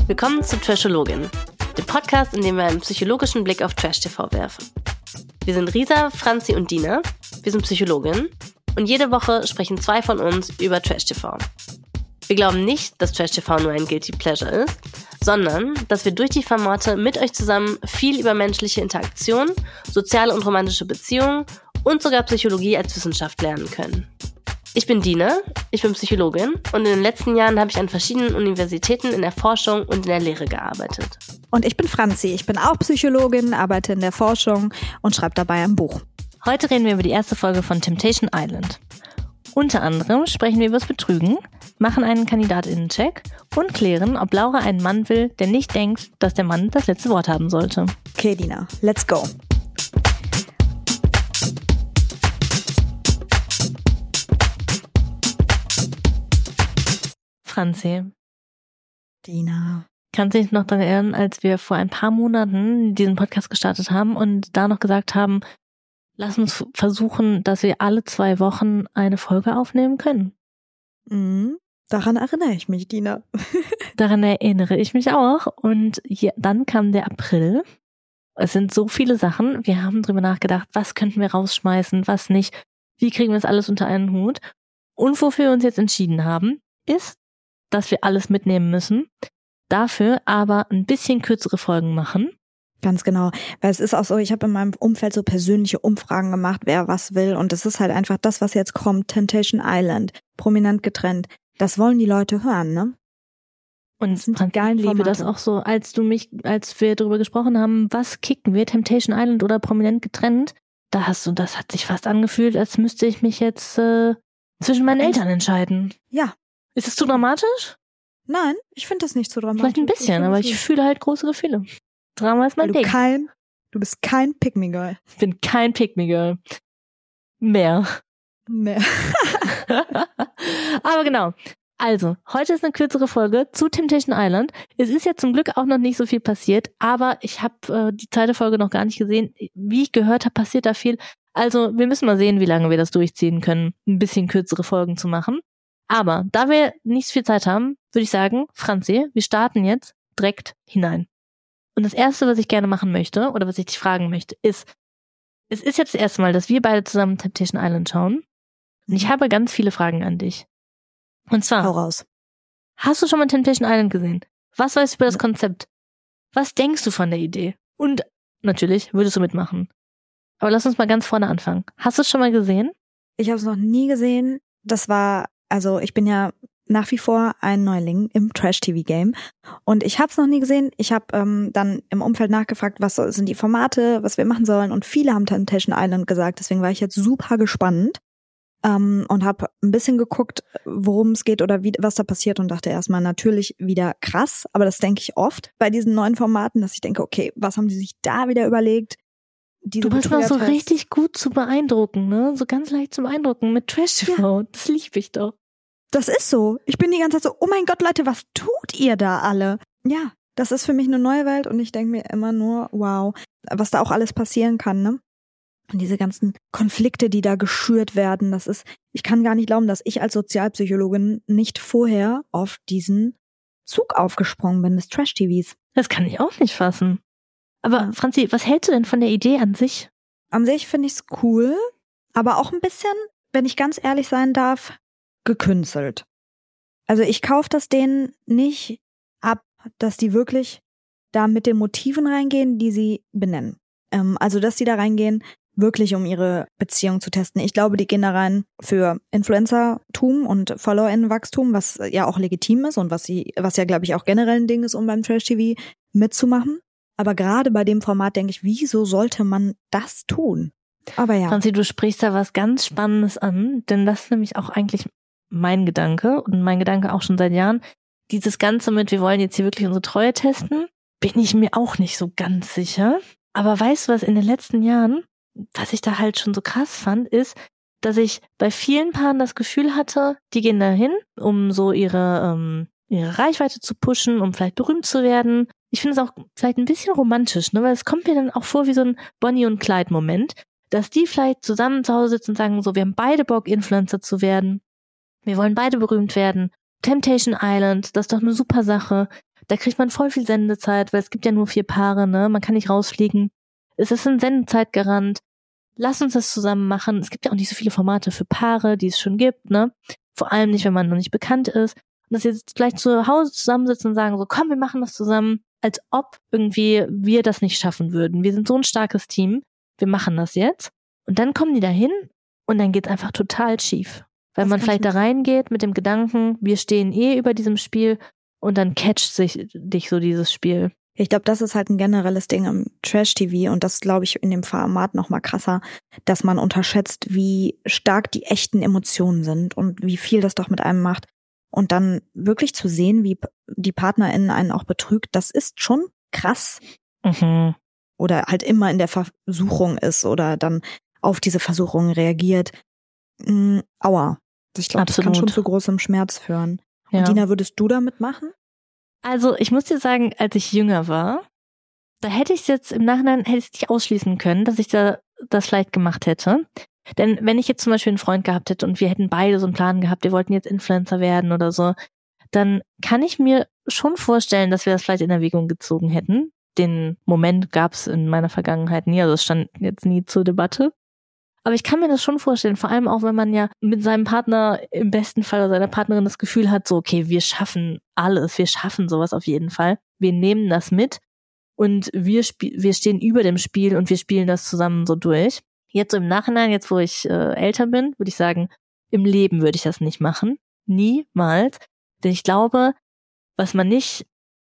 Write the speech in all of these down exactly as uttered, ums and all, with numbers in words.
Willkommen zu Trashologin, dem Podcast, in dem wir einen psychologischen Blick auf Trash-T V werfen. Wir sind Risa, Franzi und Dina, wir sind Psychologinnen und jede Woche sprechen zwei von uns über Trash-T V. Wir glauben nicht, dass Trash-T V nur ein Guilty Pleasure ist, sondern dass wir durch die Formate mit euch zusammen viel über menschliche Interaktion, soziale und romantische Beziehungen und sogar Psychologie als Wissenschaft lernen können. Ich bin Dina, ich bin Psychologin und in den letzten Jahren habe ich an verschiedenen Universitäten in der Forschung und in der Lehre gearbeitet. Und ich bin Franzi, ich bin auch Psychologin, arbeite in der Forschung und schreibe dabei ein Buch. Heute reden wir über die erste Folge von Temptation Island. Unter anderem sprechen wir über das Betrügen, machen einen KandidatInnen-Check und klären, ob Laura einen Mann will, der nicht denkt, dass der Mann das letzte Wort haben sollte. Okay, Dina, let's go. Franzi. Dina. Kannst du dich noch daran erinnern, als wir vor ein paar Monaten diesen Podcast gestartet haben und da noch gesagt haben, lass uns versuchen, dass wir alle zwei Wochen eine Folge aufnehmen können? Mhm. Daran erinnere ich mich, Dina. Daran erinnere ich mich auch. Und hier, dann kam der April. Es sind so viele Sachen. Wir haben drüber nachgedacht, was könnten wir rausschmeißen, was nicht. Wie kriegen wir das alles unter einen Hut? Und wofür wir uns jetzt entschieden haben, ist, dass wir alles mitnehmen müssen. Dafür aber ein bisschen kürzere Folgen machen. Ganz genau, weil es ist auch so, ich habe in meinem Umfeld so persönliche Umfragen gemacht, wer was will, und es ist halt einfach das, was jetzt kommt, Temptation Island, prominent getrennt, das wollen die Leute hören, ne? Und das sind die geilen ich liebe Formate. das auch so, als du mich, als wir darüber gesprochen haben, was kicken wir, Temptation Island oder prominent getrennt, da hast du, das hat sich fast angefühlt, als müsste ich mich jetzt äh, zwischen meinen Eltern entscheiden. Ja. Ist es zu dramatisch? Nein, ich finde das nicht so dramatisch. Vielleicht ein bisschen, aber ich fühle halt große Gefühle. Drama ist mein Weil Ding. Du, kein, du bist kein Pick-me-Girl. Ich bin kein Pick-me-Girl. Mehr. Mehr. Aber genau. Also, heute ist eine kürzere Folge zu Temptation Island. Es ist ja zum Glück auch noch nicht so viel passiert, aber ich habe äh, die zweite Folge noch gar nicht gesehen. Wie ich gehört habe, passiert da viel. Also, wir müssen mal sehen, wie lange wir das durchziehen können, ein bisschen kürzere Folgen zu machen. Aber da wir nicht so viel Zeit haben, würde ich sagen, Franzi, wir starten jetzt direkt hinein. Und das Erste, was ich gerne machen möchte, oder was ich dich fragen möchte, ist, es ist jetzt das erste Mal, dass wir beide zusammen Temptation Island schauen. Und ich habe ganz viele Fragen an dich. Und zwar, Hau raus. Hast du schon mal Temptation Island gesehen? Was weißt du über das Konzept? Was denkst du von der Idee? Und natürlich, würdest du mitmachen? Aber lass uns mal ganz vorne anfangen. Hast du es schon mal gesehen? Ich habe es noch nie gesehen. Das war, also ich bin ja nach wie vor ein Neuling im Trash-T V-Game und ich habe es noch nie gesehen. Ich habe ähm, dann im Umfeld nachgefragt, was sind die Formate, was wir machen sollen, und viele haben Temptation Island gesagt. Deswegen war ich jetzt super gespannt ähm, und habe ein bisschen geguckt, worum es geht oder wie, was da passiert, und dachte erstmal natürlich wieder krass, aber das denke ich oft bei diesen neuen Formaten, dass ich denke, okay, was haben die sich da wieder überlegt? Diese Du bist noch so Betrügertests. richtig gut zu beeindrucken, ne? So ganz leicht zu beeindrucken mit Trash-T V. Ja. Das liebe ich doch. Das ist so. Ich bin die ganze Zeit so, oh mein Gott, Leute, was tut ihr da alle? Ja, das ist für mich eine neue Welt und ich denke mir immer nur, wow, was da auch alles passieren kann, ne? Und diese ganzen Konflikte, die da geschürt werden, das ist, ich kann gar nicht glauben, dass ich als Sozialpsychologin nicht vorher auf diesen Zug aufgesprungen bin des Trash-T Vs. Das kann ich auch nicht fassen. Aber Franzi, was hältst du denn von der Idee an sich? An sich finde ich es cool, aber auch ein bisschen, wenn ich ganz ehrlich sein darf, gekünstelt. Also ich kaufe das denen nicht ab, dass die wirklich da mit den Motiven reingehen, die sie benennen. Ähm, also dass die da reingehen, wirklich um ihre Beziehung zu testen. Ich glaube, die gehen da rein für Influencer-Tum und FollowerInnen-Wachstum, was ja auch legitim ist und was sie, was ja, glaube ich, auch generell ein Ding ist, um beim Trash-T V mitzumachen. Aber gerade bei dem Format denke ich, wieso sollte man das tun? Aber ja. Franzi, du sprichst da was ganz Spannendes an, denn das ist nämlich auch eigentlich mein Gedanke und mein Gedanke auch schon seit Jahren. Dieses Ganze mit, wir wollen jetzt hier wirklich unsere Treue testen, bin ich mir auch nicht so ganz sicher. Aber weißt du, was in den letzten Jahren, was ich da halt schon so krass fand, ist, dass ich bei vielen Paaren das Gefühl hatte, die gehen da hin, um so ihre, ähm, ihre Reichweite zu pushen, um vielleicht berühmt zu werden. Ich finde es auch vielleicht ein bisschen romantisch, ne, weil es kommt mir dann auch vor wie so ein Bonnie und Clyde Moment, dass die vielleicht zusammen zu Hause sitzen und sagen so, wir haben beide Bock, Influencer zu werden. Wir wollen beide berühmt werden. Temptation Island, das ist doch eine super Sache. Da kriegt man voll viel Sendezeit, weil es gibt ja nur vier Paare, ne? Man kann nicht rausfliegen. Es ist ein Sendezeitgarant. Lass uns das zusammen machen. Es gibt ja auch nicht so viele Formate für Paare, die es schon gibt, ne? Vor allem nicht, wenn man noch nicht bekannt ist. Und dass sie jetzt vielleicht zu Hause zusammensitzen und sagen so, komm, wir machen das zusammen, als ob irgendwie wir das nicht schaffen würden. Wir sind so ein starkes Team. Wir machen das jetzt. Und dann kommen die da hin und dann geht's einfach total schief. Weil Das man kann vielleicht ich da reingeht mit dem Gedanken, wir stehen eh über diesem Spiel und dann catcht sich dich so dieses Spiel. Ich glaube, das ist halt ein generelles Ding im Trash-T V und das glaube ich in dem Format noch mal krasser, dass man unterschätzt, wie stark die echten Emotionen sind und wie viel das doch mit einem macht. Und dann wirklich zu sehen, wie die PartnerInnen einen auch betrügt, das ist schon krass. Mhm. Oder halt immer in der Versuchung ist oder dann auf diese Versuchung reagiert. Mm, aua. Ich glaube, das kann schon zu großem Schmerz führen. Ja. Und Dina, würdest du damit machen? Also ich muss dir sagen, als ich jünger war, da hätte ich es jetzt im Nachhinein hätte ich es nicht ausschließen können, dass ich da das vielleicht gemacht hätte. Denn wenn ich jetzt zum Beispiel einen Freund gehabt hätte und wir hätten beide so einen Plan gehabt, wir wollten jetzt Influencer werden oder so, dann kann ich mir schon vorstellen, dass wir das vielleicht in Erwägung gezogen hätten. Den Moment gab es in meiner Vergangenheit nie, also es stand jetzt nie zur Debatte. Aber ich kann mir das schon vorstellen, vor allem auch, wenn man ja mit seinem Partner im besten Fall oder seiner Partnerin das Gefühl hat, so, okay, wir schaffen alles, wir schaffen sowas auf jeden Fall. Wir nehmen das mit und wir sp- wir stehen über dem Spiel und wir spielen das zusammen so durch. Jetzt so im Nachhinein, jetzt wo ich äh, älter bin, würde ich sagen, im Leben würde ich das nicht machen. Niemals. Denn ich glaube, was man nicht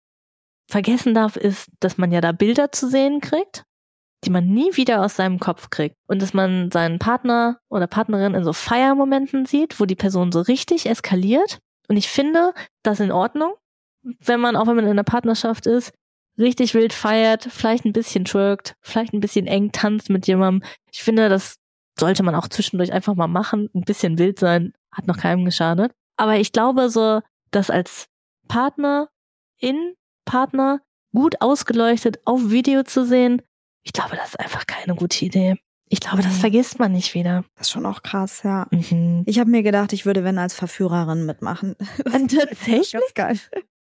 vergessen darf, ist, dass man ja da Bilder zu sehen kriegt, die man nie wieder aus seinem Kopf kriegt. Und dass man seinen Partner oder Partnerin in so Feiermomenten sieht, wo die Person so richtig eskaliert. Und ich finde das in Ordnung, wenn man, auch wenn man in einer Partnerschaft ist, richtig wild feiert, vielleicht ein bisschen twerkt, vielleicht ein bisschen eng tanzt mit jemandem. Ich finde, das sollte man auch zwischendurch einfach mal machen. Ein bisschen wild sein, hat noch keinem geschadet. Aber ich glaube so, dass als Partner, in Partner, gut ausgeleuchtet auf Video zu sehen, ich glaube, das ist einfach keine gute Idee. Ich glaube, das vergisst man nicht wieder. Das ist schon auch krass, ja. Mhm. Ich habe mir gedacht, ich würde, wenn, als Verführerin mitmachen. Und tatsächlich? Ganz geil.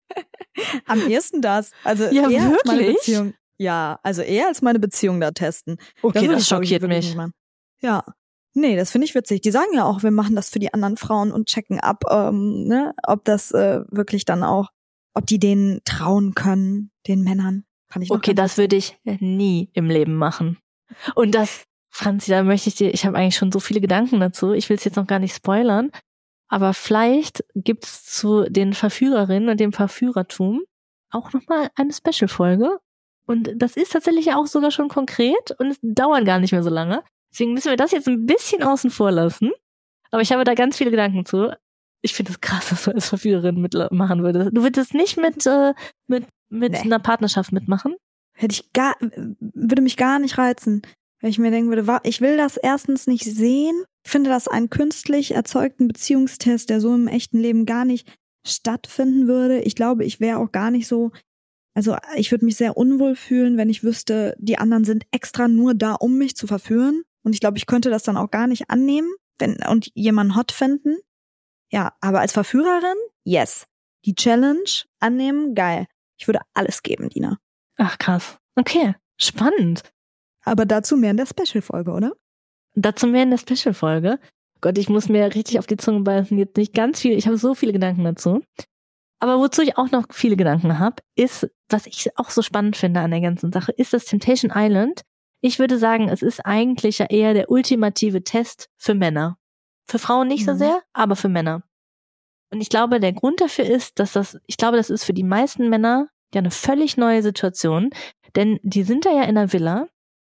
Am ehesten das. Also Ja, eher als meine wirklich? Beziehung. Ja, also eher als meine Beziehung da testen. Okay, würde das ich, glaub ich, schockiert wirklich mich. nicht machen. Ja. Nee, das finde ich witzig. Die sagen ja auch, wir machen das für die anderen Frauen und checken ab, ähm, ne, ob das äh, wirklich dann auch, ob die denen trauen können, den Männern. Fand ich noch Okay, ganz das würde ich nie im Leben machen. Und das, Franzi, da möchte ich dir, ich habe eigentlich schon so viele Gedanken dazu, ich will es jetzt noch gar nicht spoilern, aber vielleicht gibt es zu den Verführerinnen und dem Verführertum auch nochmal eine Special-Folge. Und das ist tatsächlich auch sogar schon konkret und es dauert gar nicht mehr so lange. Deswegen müssen wir das jetzt ein bisschen außen vor lassen. Aber ich habe da ganz viele Gedanken zu. Ich finde es krass, dass du als Verführerin mitmachen würdest. Du würdest nicht mit, äh, mit, mit Nee. einer Partnerschaft mitmachen? Hätte ich gar, würde mich gar nicht reizen. Wenn ich mir denken würde, wa- ich will das erstens nicht sehen, finde das einen künstlich erzeugten Beziehungstest, der so im echten Leben gar nicht stattfinden würde. Ich glaube, ich wäre auch gar nicht so, also ich würde mich sehr unwohl fühlen, wenn ich wüsste, die anderen sind extra nur da, um mich zu verführen. Und ich glaube, ich könnte das dann auch gar nicht annehmen wenn, und jemanden hot finden. Ja, aber als Verführerin, yes. Die Challenge annehmen, geil. Ich würde alles geben, Dina. Ach krass. Okay, spannend. Aber dazu mehr in der Special-Folge, oder? Dazu mehr in der Special-Folge. Gott, ich muss mir richtig auf die Zunge beißen. Jetzt nicht ganz viel. Ich habe so viele Gedanken dazu. Aber wozu ich auch noch viele Gedanken habe, ist, was ich auch so spannend finde an der ganzen Sache, ist das Temptation Island. Ich würde sagen, es ist eigentlich ja eher der ultimative Test für Männer. Für Frauen nicht so Mhm. sehr, aber für Männer. Und ich glaube, der Grund dafür ist, dass das, ich glaube, das ist für die meisten Männer ja eine völlig neue Situation, denn die sind da ja in der Villa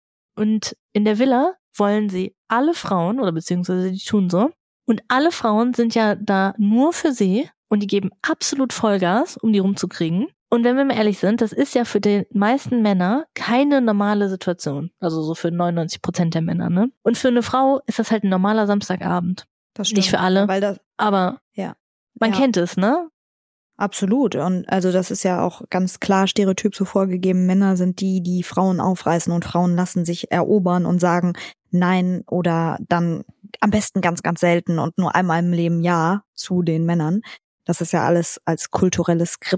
und in der Villa wollen sie alle Frauen, oder beziehungsweise die tun so, und alle Frauen sind ja da nur für sie und die geben absolut Vollgas, um die rumzukriegen. Und wenn wir mal ehrlich sind, das ist ja für die meisten Männer keine normale Situation. Also so für neunundneunzig Prozent der Männer, ne? Und für eine Frau ist das halt ein normaler Samstagabend. Das Nicht für alle, Weil das, aber ja. man Ja. kennt es, ne? Absolut. Und also das ist ja auch ganz klar stereotyp so vorgegeben. Männer sind die, die Frauen aufreißen und Frauen lassen sich erobern und sagen nein oder dann am besten ganz, ganz selten und nur einmal im Leben ja zu den Männern. Das ist ja alles als kulturelles Skript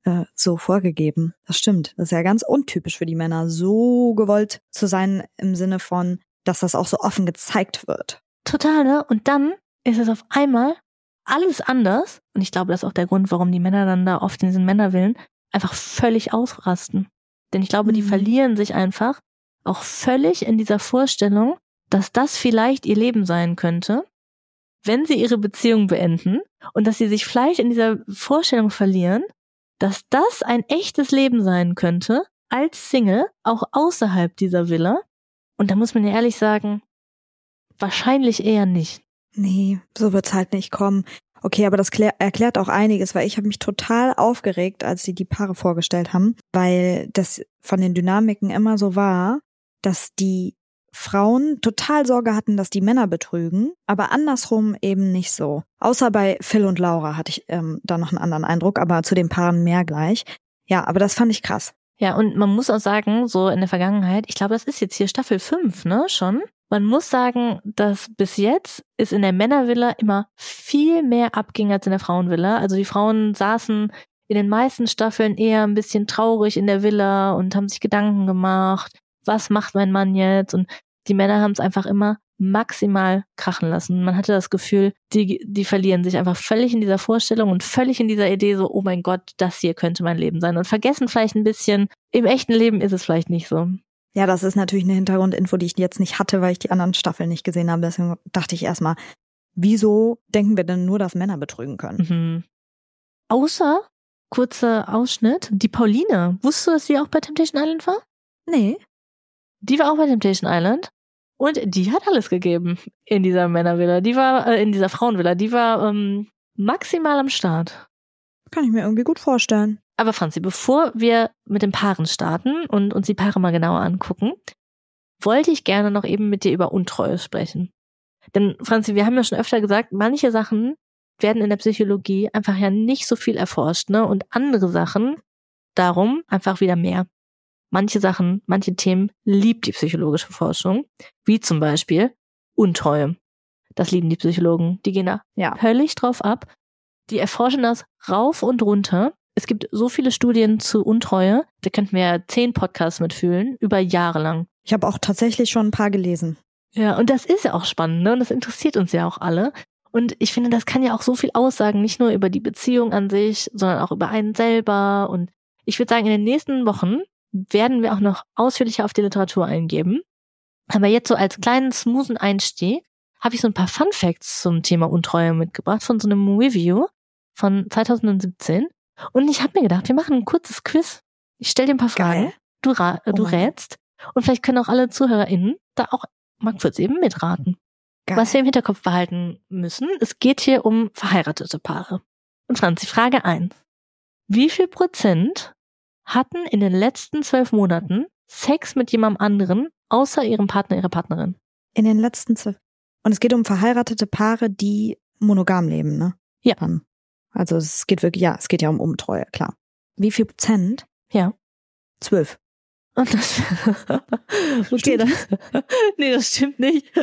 äh, so vorgegeben. Das stimmt. Das ist ja ganz untypisch für die Männer, so gewollt zu sein im Sinne von, dass das auch so offen gezeigt wird. Total, ne? Und dann ist es auf einmal alles anders. Und ich glaube, das ist auch der Grund, warum die Männer dann da oft in diesen Männerwillen einfach völlig ausrasten. Denn ich glaube, die Mhm. verlieren sich einfach auch völlig in dieser Vorstellung, dass das vielleicht ihr Leben sein könnte, wenn sie ihre Beziehung beenden und dass sie sich vielleicht in dieser Vorstellung verlieren, dass das ein echtes Leben sein könnte, als Single, auch außerhalb dieser Villa. Und da muss man ja ehrlich sagen, wahrscheinlich eher nicht. Nee, so wird's halt nicht kommen. Okay, aber das klär, erklärt auch einiges, weil ich habe mich total aufgeregt, als sie die Paare vorgestellt haben, weil das von den Dynamiken immer so war, dass die Frauen total Sorge hatten, dass die Männer betrügen, aber andersrum eben nicht so. Außer bei Phil und Laura hatte ich ähm, da noch einen anderen Eindruck, aber zu den Paaren mehr gleich. Ja, aber das fand ich krass. Ja, und man muss auch sagen, so in der Vergangenheit, ich glaube, das ist jetzt hier Staffel fünf, ne, schon. Man muss sagen, dass bis jetzt ist in der Männervilla immer viel mehr abging als in der Frauenvilla. Also die Frauen saßen in den meisten Staffeln eher ein bisschen traurig in der Villa und haben sich Gedanken gemacht, was macht mein Mann jetzt? Und die Männer haben es einfach immer maximal krachen lassen. Man hatte das Gefühl, die, die verlieren sich einfach völlig in dieser Vorstellung und völlig in dieser Idee so, oh mein Gott, das hier könnte mein Leben sein. Und vergessen vielleicht ein bisschen, im echten Leben ist es vielleicht nicht so. Ja, das ist natürlich eine Hintergrundinfo, die ich jetzt nicht hatte, weil ich die anderen Staffeln nicht gesehen habe. Deswegen dachte ich erstmal, wieso denken wir denn nur, dass Männer betrügen können? Mhm. Außer, kurzer Ausschnitt, die Pauline. Wusstest du, dass sie auch bei Temptation Island war? Nee. Die war auch bei Temptation Island. Und die hat alles gegeben in dieser Männervilla. Die war, äh, in dieser Frauenvilla. Die war ähm, maximal am Start. Kann ich mir irgendwie gut vorstellen. Aber Franzi, bevor wir mit den Paaren starten und uns die Paare mal genauer angucken, wollte ich gerne noch eben mit dir über Untreue sprechen. Denn Franzi, wir haben ja schon öfter gesagt, manche Sachen werden in der Psychologie einfach ja nicht so viel erforscht, ne? Und andere Sachen darum einfach wieder mehr. Manche Sachen, manche Themen liebt die psychologische Forschung, wie zum Beispiel Untreue. Das lieben die Psychologen. Die gehen da Ja. völlig drauf ab. Die erforschen das rauf und runter. Es gibt so viele Studien zu Untreue, da könnten wir ja zehn Podcasts mitfühlen, über Jahre lang. Ich habe auch tatsächlich schon ein paar gelesen. Ja, und das ist ja auch spannend, ne? Und das interessiert uns ja auch alle. Und ich finde, das kann ja auch so viel aussagen, nicht nur über die Beziehung an sich, sondern auch über einen selber. Und ich würde sagen, in den nächsten Wochen werden wir auch noch ausführlicher auf die Literatur eingeben. Aber jetzt so als kleinen, smoothen Einstieg habe ich so ein paar Fun Facts zum Thema Untreue mitgebracht von so einem Review von zwanzig siebzehn. Und ich habe mir gedacht, wir machen ein kurzes Quiz. Ich stelle dir ein paar Fragen, Geil. du, ra- Oh du Mann. rätst und vielleicht können auch alle ZuhörerInnen da auch mal kurz eben mitraten. Geil. Was wir im Hinterkopf behalten müssen, es geht hier um verheiratete Paare. Und Franzi, Frage eins. Wie viel Prozent hatten in den letzten zwölf Monaten Sex mit jemandem anderen, außer ihrem Partner, ihrer Partnerin? In den letzten zwölf. Und es geht um verheiratete Paare, die monogam leben, ne? Ja. Dann. Also es geht wirklich, ja, es geht ja um Untreue, klar. Wie viel Prozent? Ja. Zwölf. Und das, okay, das, nee, das stimmt nicht.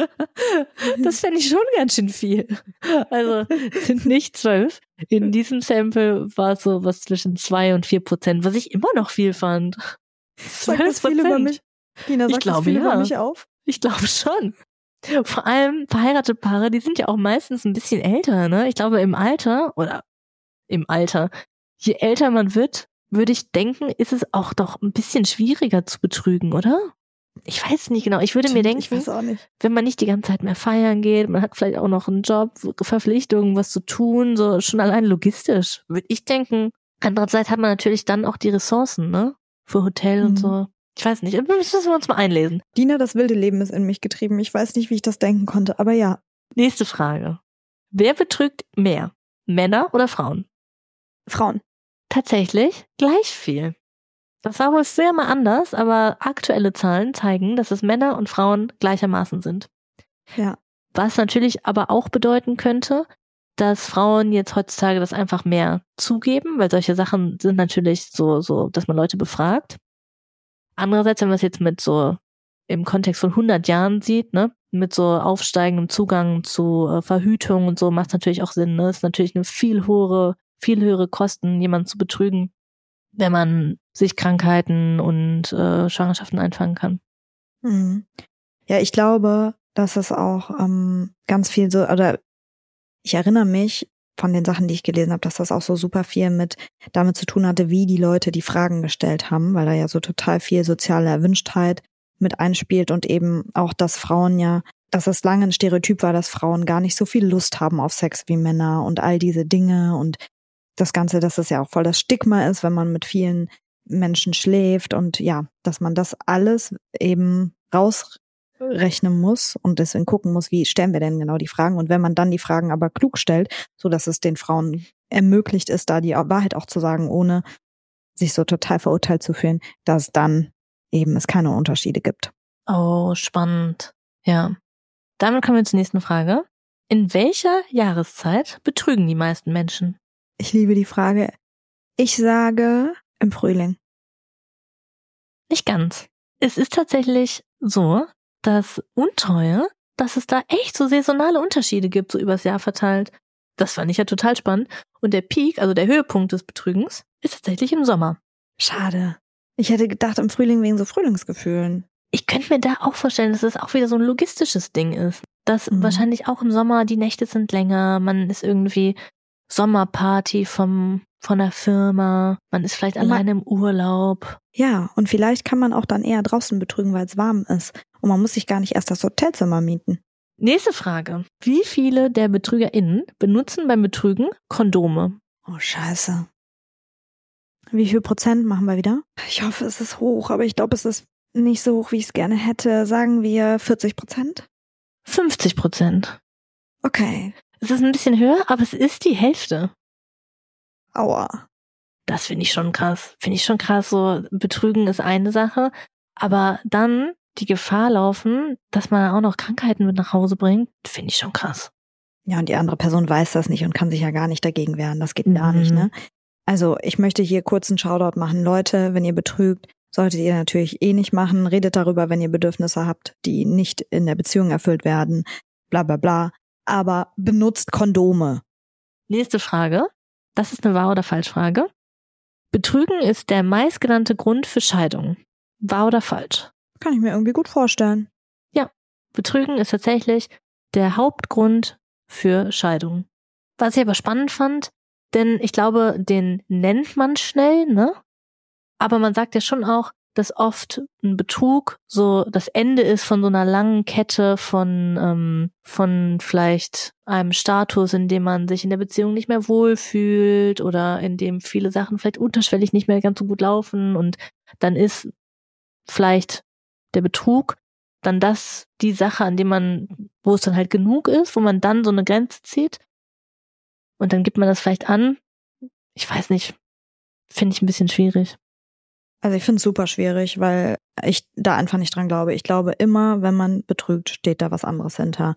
Das fände ich schon ganz schön viel. Also, es sind nicht zwölf. In diesem Sample war es so was zwischen zwei und vier Prozent, was ich immer noch viel fand. Sagt das viel über mich? Tina, Ich sagt das glaube, viel ja. über mich auf? Ich glaube schon. Vor allem verheiratete Paare, die sind ja auch meistens ein bisschen älter, ne? Ich glaube, im Alter, oder im Alter, je älter man wird, würde ich denken, ist es auch doch ein bisschen schwieriger zu betrügen, oder? Ich weiß nicht genau. Ich würde mir denken, Ich weiß auch nicht. wenn man nicht die ganze Zeit mehr feiern geht, man hat vielleicht auch noch einen Job, Verpflichtungen, was zu tun, so schon allein logistisch, würde ich denken. Andererseits hat man natürlich dann auch die Ressourcen, ne? Für Hotel und Mhm. so. Ich weiß nicht, das müssen wir uns mal einlesen. Dina, das wilde Leben ist in mich getrieben. Ich weiß nicht, wie ich das denken konnte, aber ja. Nächste Frage. Wer betrügt mehr? Männer oder Frauen? Frauen. Tatsächlich gleich viel. Das war wohl früher mal anders, aber aktuelle Zahlen zeigen, dass es Männer und Frauen gleichermaßen sind. Ja. Was natürlich aber auch bedeuten könnte, dass Frauen jetzt heutzutage das einfach mehr zugeben, weil solche Sachen sind natürlich so, so, dass man Leute befragt. Andererseits, wenn man es jetzt mit so im Kontext von hundert Jahren sieht, ne, mit so aufsteigendem Zugang zu äh, Verhütung und so, macht es natürlich auch Sinn, ne? Es ist natürlich eine viel höhere, viel höhere Kosten, jemanden zu betrügen, wenn man sich Krankheiten und äh, Schwangerschaften einfangen kann. Mhm. Ja, ich glaube, dass es auch ähm, ganz viel so, oder ich erinnere mich von den Sachen, die ich gelesen habe, dass das auch so super viel mit damit zu tun hatte, wie die Leute die Fragen gestellt haben, weil da ja so total viel soziale Erwünschtheit mit einspielt und eben auch, dass Frauen ja, dass es lange ein Stereotyp war, dass Frauen gar nicht so viel Lust haben auf Sex wie Männer und all diese Dinge und das Ganze, dass es ja auch voll das Stigma ist, wenn man mit vielen Menschen schläft und ja, dass man das alles eben rausrechnen muss und deswegen gucken muss, wie stellen wir denn genau die Fragen und wenn man dann die Fragen aber klug stellt, so dass es den Frauen ermöglicht ist, da die Wahrheit auch zu sagen, ohne sich so total verurteilt zu fühlen, dass dann eben es keine Unterschiede gibt. Oh, spannend. Ja. Damit kommen wir zur nächsten Frage. In welcher Jahreszeit betrügen die meisten Menschen? Ich liebe die Frage. Ich sage im Frühling. Nicht ganz. Es ist tatsächlich so, dass Untreue, dass es da echt so saisonale Unterschiede gibt, so übers Jahr verteilt. Das fand ich ja total spannend. Und der Peak, also der Höhepunkt des Betrügens, ist tatsächlich im Sommer. Schade. Ich hätte gedacht, im Frühling wegen so Frühlingsgefühlen. Ich könnte mir da auch vorstellen, dass es auch wieder so ein logistisches Ding ist. Dass Mhm. wahrscheinlich auch im Sommer die Nächte sind länger, man ist irgendwie Sommerparty vom von der Firma, man ist vielleicht Man- alleine im Urlaub. Ja, und vielleicht kann man auch dann eher draußen betrügen, weil es warm ist. Und man muss sich gar nicht erst das Hotelzimmer mieten. Nächste Frage. Wie viele der BetrügerInnen benutzen beim Betrügen Kondome? Oh, scheiße. Wie viel Prozent machen wir wieder? Ich hoffe, es ist hoch, aber ich glaube, es ist nicht so hoch, wie ich es gerne hätte. Sagen wir vierzig Prozent? fünfzig Prozent. Okay. Es ist ein bisschen höher, aber es ist die Hälfte. Aua. Das finde ich schon krass. Finde ich schon krass. So, Betrügen ist eine Sache, aber dann die Gefahr laufen, dass man auch noch Krankheiten mit nach Hause bringt, finde ich schon krass. Ja, und die andere Person weiß das nicht und kann sich ja gar nicht dagegen wehren. Das geht gar Mhm. nicht, ne? Also, ich möchte hier kurz einen Shoutout machen. Leute, wenn ihr betrügt, solltet ihr natürlich eh nicht machen. Redet darüber, wenn ihr Bedürfnisse habt, die nicht in der Beziehung erfüllt werden. Bla, bla, bla. Aber benutzt Kondome. Nächste Frage. Das ist eine Wahr- oder Falschfrage. Betrügen ist der meistgenannte Grund für Scheidung. Wahr oder falsch? Kann ich mir irgendwie gut vorstellen. Betrügen ist tatsächlich der Hauptgrund für Scheidung. Was ich aber spannend fand, denn ich glaube, den nennt man schnell, ne? Aber man sagt ja schon auch, dass oft ein Betrug so das Ende ist von so einer langen Kette von ähm, von vielleicht einem Status, in dem man sich in der Beziehung nicht mehr wohlfühlt oder in dem viele Sachen vielleicht unterschwellig nicht mehr ganz so gut laufen und dann ist vielleicht der Betrug dann das die Sache, an dem man, wo es dann halt genug ist, wo man dann so eine Grenze zieht und dann gibt man das vielleicht an. Ich weiß nicht, finde ich ein bisschen schwierig. Also ich finde es super schwierig, weil ich da einfach nicht dran glaube. Ich glaube immer, wenn man betrügt, steht da was anderes hinter.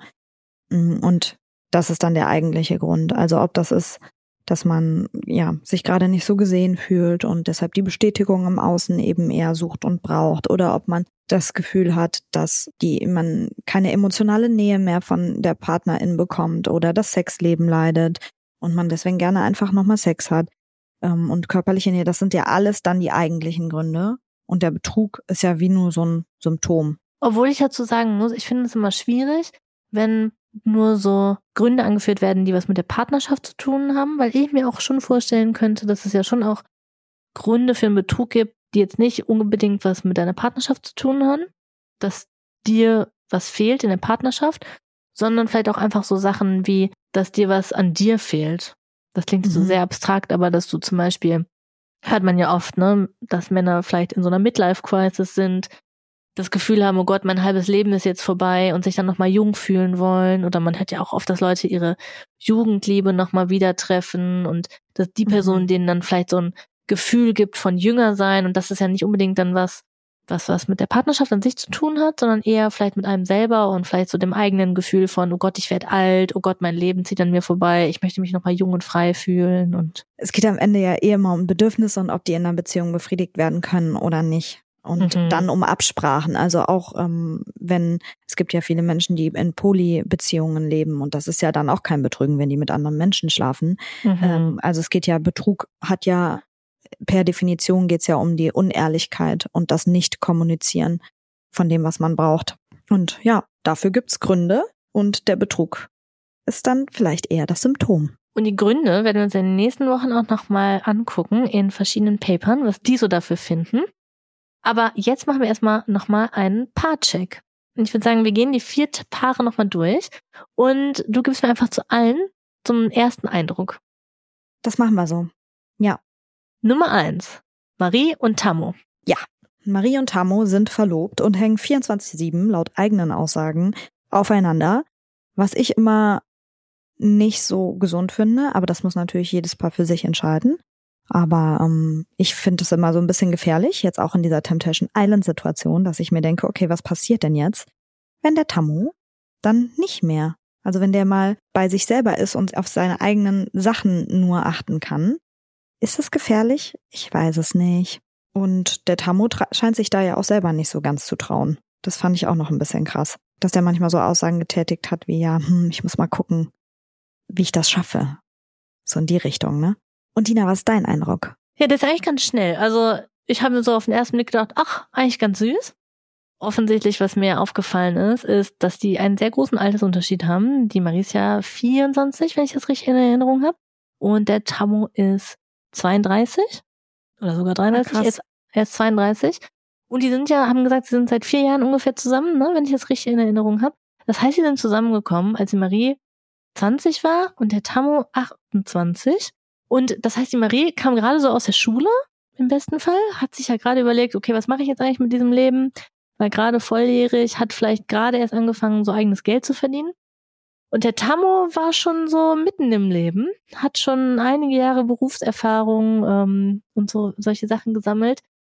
Und das ist dann der eigentliche Grund. Also ob das ist, dass man ja sich gerade nicht so gesehen fühlt und deshalb die Bestätigung im Außen eben eher sucht und braucht, oder ob man das Gefühl hat, dass die man keine emotionale Nähe mehr von der Partnerin bekommt oder das Sexleben leidet und man deswegen gerne einfach nochmal Sex hat. Und körperliche Nähe, das sind ja alles dann die eigentlichen Gründe. Und der Betrug ist ja wie nur so ein Symptom. Obwohl ich dazu sagen muss, ich finde es immer schwierig, wenn nur so Gründe angeführt werden, die was mit der Partnerschaft zu tun haben, weil ich mir auch schon vorstellen könnte, dass es ja schon auch Gründe für einen Betrug gibt, die jetzt nicht unbedingt was mit deiner Partnerschaft zu tun haben, dass dir was fehlt in der Partnerschaft, sondern vielleicht auch einfach so Sachen wie, dass dir was an dir fehlt. Das klingt so Mhm. sehr abstrakt, aber dass du zum Beispiel, hört man ja oft, ne, dass Männer vielleicht in so einer Midlife-Crisis sind, das Gefühl haben, oh Gott, mein halbes Leben ist jetzt vorbei und sich dann nochmal jung fühlen wollen. Oder man hört ja auch oft, dass Leute ihre Jugendliebe nochmal wieder treffen und dass die Person Mhm. denen dann vielleicht so ein Gefühl gibt von jünger sein. Und das ist ja nicht unbedingt dann was, was was mit der Partnerschaft an sich zu tun hat, sondern eher vielleicht mit einem selber und vielleicht so dem eigenen Gefühl von, oh Gott, ich werde alt, oh Gott, mein Leben zieht an mir vorbei, ich möchte mich nochmal jung und frei fühlen. Und Es geht am Ende ja eh immer um Bedürfnisse und ob die in einer Beziehung befriedigt werden können oder nicht. Und Mhm. dann um Absprachen. Also auch ähm, wenn, es gibt ja viele Menschen, die in Polybeziehungen leben und das ist ja dann auch kein Betrügen, wenn die mit anderen Menschen schlafen. mhm. Ähm, also es geht ja, Betrug hat ja per Definition geht's ja um die Unehrlichkeit und das Nicht-Kommunizieren von dem, was man braucht. Und ja, dafür gibt's Gründe und der Betrug ist dann vielleicht eher das Symptom. Und die Gründe werden wir uns in den nächsten Wochen auch nochmal angucken in verschiedenen Papern, was die so dafür finden. Aber jetzt machen wir erstmal nochmal einen Paarcheck. Und ich würde sagen, wir gehen die vier Paare nochmal durch und du gibst mir einfach zu allen zum ersten Eindruck. Das machen wir so. Ja. Nummer eins. Marie und Tammo. Ja. Marie und Tammo sind verlobt und hängen vierundzwanzig sieben laut eigenen Aussagen aufeinander, was ich immer nicht so gesund finde, aber das muss natürlich jedes Paar für sich entscheiden. Aber ähm, ich finde es immer so ein bisschen gefährlich, jetzt auch in dieser Temptation Island Situation, dass ich mir denke, okay, was passiert denn jetzt, wenn der Tammo dann nicht mehr, also wenn der mal bei sich selber ist und auf seine eigenen Sachen nur achten kann? Ist das gefährlich? Ich weiß es nicht. Und der Tammo tra- scheint sich da ja auch selber nicht so ganz zu trauen. Das fand ich auch noch ein bisschen krass, dass der manchmal so Aussagen getätigt hat wie, ja, hm, ich muss mal gucken, wie ich das schaffe. So in die Richtung, ne? Und Tina, was ist dein Eindruck? Ja, das ist eigentlich ganz schnell. Also ich habe mir so auf den ersten Blick gedacht, ach, eigentlich ganz süß. Offensichtlich, was mir aufgefallen ist, ist, dass die einen sehr großen Altersunterschied haben. Die Marie ist ja vierundzwanzig, wenn ich das richtig in Erinnerung habe. Und der Tammo ist zweiunddreißig oder sogar dreiunddreißig. Ach, er, ist, er ist zweiunddreißig. Und die sind ja, haben gesagt, sie sind seit vier Jahren ungefähr zusammen, ne, wenn ich das richtig in Erinnerung habe. Das heißt, sie sind zusammengekommen, als die Marie zwanzig war und der Tammo achtundzwanzig. Und das heißt, die Marie kam gerade so aus der Schule, im besten Fall, hat sich ja gerade überlegt, okay, was mache ich jetzt eigentlich mit diesem Leben? War gerade volljährig, hat vielleicht gerade erst angefangen, so eigenes Geld zu verdienen. Und der Tammo war schon so mitten im Leben, hat schon einige Jahre Berufserfahrung ähm, und so solche Sachen gesammelt.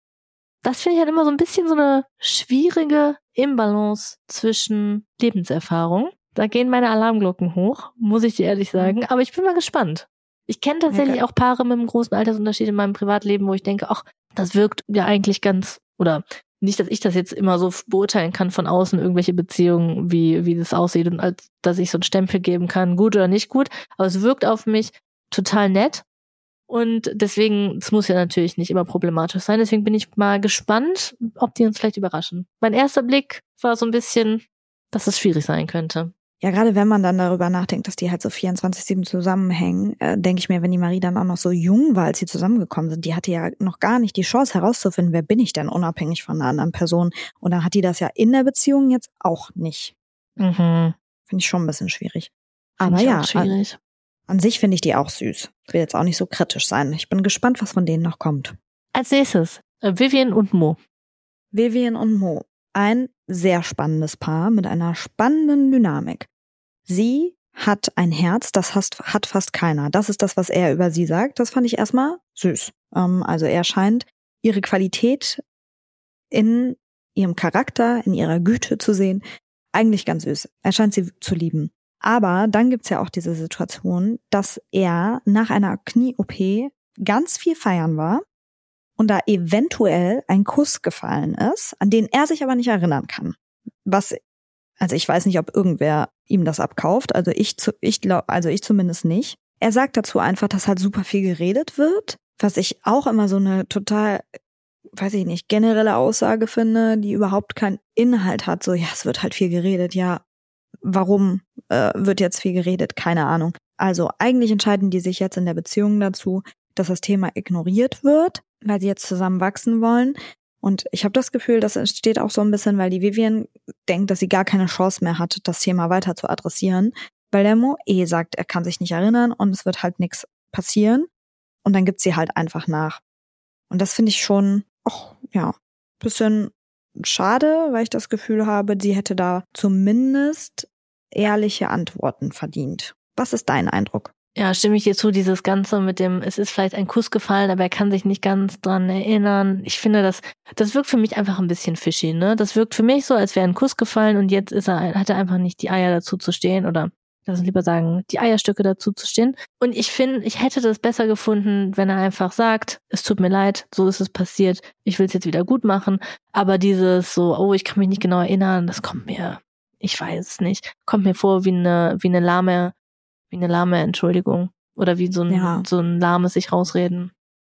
Das finde ich halt immer so ein bisschen so eine schwierige Imbalance zwischen Lebenserfahrung. Da gehen meine Alarmglocken hoch, muss ich dir ehrlich sagen. Aber ich bin mal gespannt. Ich kenne tatsächlich Okay. auch Paare mit einem großen Altersunterschied in meinem Privatleben, wo ich denke, ach, das wirkt ja eigentlich ganz, oder nicht, dass ich das jetzt immer so beurteilen kann von außen, irgendwelche Beziehungen, wie wie das aussieht und als dass ich so einen Stempel geben kann, gut oder nicht gut, aber es wirkt auf mich total nett und deswegen, es muss ja natürlich nicht immer problematisch sein, deswegen bin ich mal gespannt, ob die uns vielleicht überraschen. Mein erster Blick war so ein bisschen, dass es schwierig sein könnte. Ja, gerade wenn man dann darüber nachdenkt, dass die halt so vierundzwanzig sieben zusammenhängen, äh, denke ich mir, wenn die Marie dann auch noch so jung war, als sie zusammengekommen sind, die hatte ja noch gar nicht die Chance herauszufinden, wer bin ich denn unabhängig von einer anderen Person. Und dann hat die das ja in der Beziehung jetzt auch nicht. Mhm. Finde ich schon ein bisschen schwierig. Find Aber ich ja, auch schwierig. An, an sich finde ich die auch süß. Ich will jetzt auch nicht so kritisch sein. Ich bin gespannt, was von denen noch kommt. Als nächstes, äh, Vivian und Mo. Vivian und Mo. Ein sehr spannendes Paar mit einer spannenden Dynamik. Sie hat ein Herz, das hat, hat fast keiner. Das ist das, was er über sie sagt. Das fand ich erstmal süß. Ähm, also er scheint ihre Qualität in ihrem Charakter, in ihrer Güte zu sehen. Eigentlich ganz süß. Er scheint sie zu lieben. Aber dann gibt's ja auch diese Situation, dass er nach einer Knie-O P ganz viel feiern war und da eventuell ein Kuss gefallen ist, an den er sich aber nicht erinnern kann. Was, also ich weiß nicht, ob irgendwer ihm das abkauft, also ich, zu, ich glaube, also ich zumindest nicht. Er sagt dazu einfach, dass halt super viel geredet wird, was ich auch immer so eine total, weiß ich nicht, generelle Aussage finde, die überhaupt keinen Inhalt hat. So, ja, es wird halt viel geredet, ja, warum äh, wird jetzt viel geredet? Keine Ahnung. Also eigentlich entscheiden die sich jetzt in der Beziehung dazu, dass das Thema ignoriert wird, weil sie jetzt zusammen wachsen wollen. Und ich habe das Gefühl, das entsteht auch so ein bisschen, weil die Vivian denkt, dass sie gar keine Chance mehr hat, das Thema weiter zu adressieren, weil der Mo eh sagt, er kann sich nicht erinnern und es wird halt nichts passieren. Und dann gibt sie halt einfach nach. Und das finde ich schon, ach, ja, bisschen schade, weil ich das Gefühl habe, sie hätte da zumindest ehrliche Antworten verdient. Was ist dein Eindruck? Ja, stimme ich dir zu, dieses Ganze mit dem, es ist vielleicht ein Kuss gefallen, aber er kann sich nicht ganz dran erinnern. Ich finde, das das wirkt für mich einfach ein bisschen fishy, ne? Das wirkt für mich so, als wäre ein Kuss gefallen und jetzt ist er, hat er einfach nicht die Eier dazu zu stehen oder, lass uns lieber sagen, die Eierstücke dazu zu stehen. Und ich finde, ich hätte das besser gefunden, wenn er einfach sagt, es tut mir leid, so ist es passiert, ich will es jetzt wieder gut machen. Aber dieses so, oh, ich kann mich nicht genau erinnern, das kommt mir, ich weiß es nicht, kommt mir vor wie eine, wie eine lahme, wie eine lahme Entschuldigung. Oder wie so ein, Ja. so ein lahmes sich rausreden.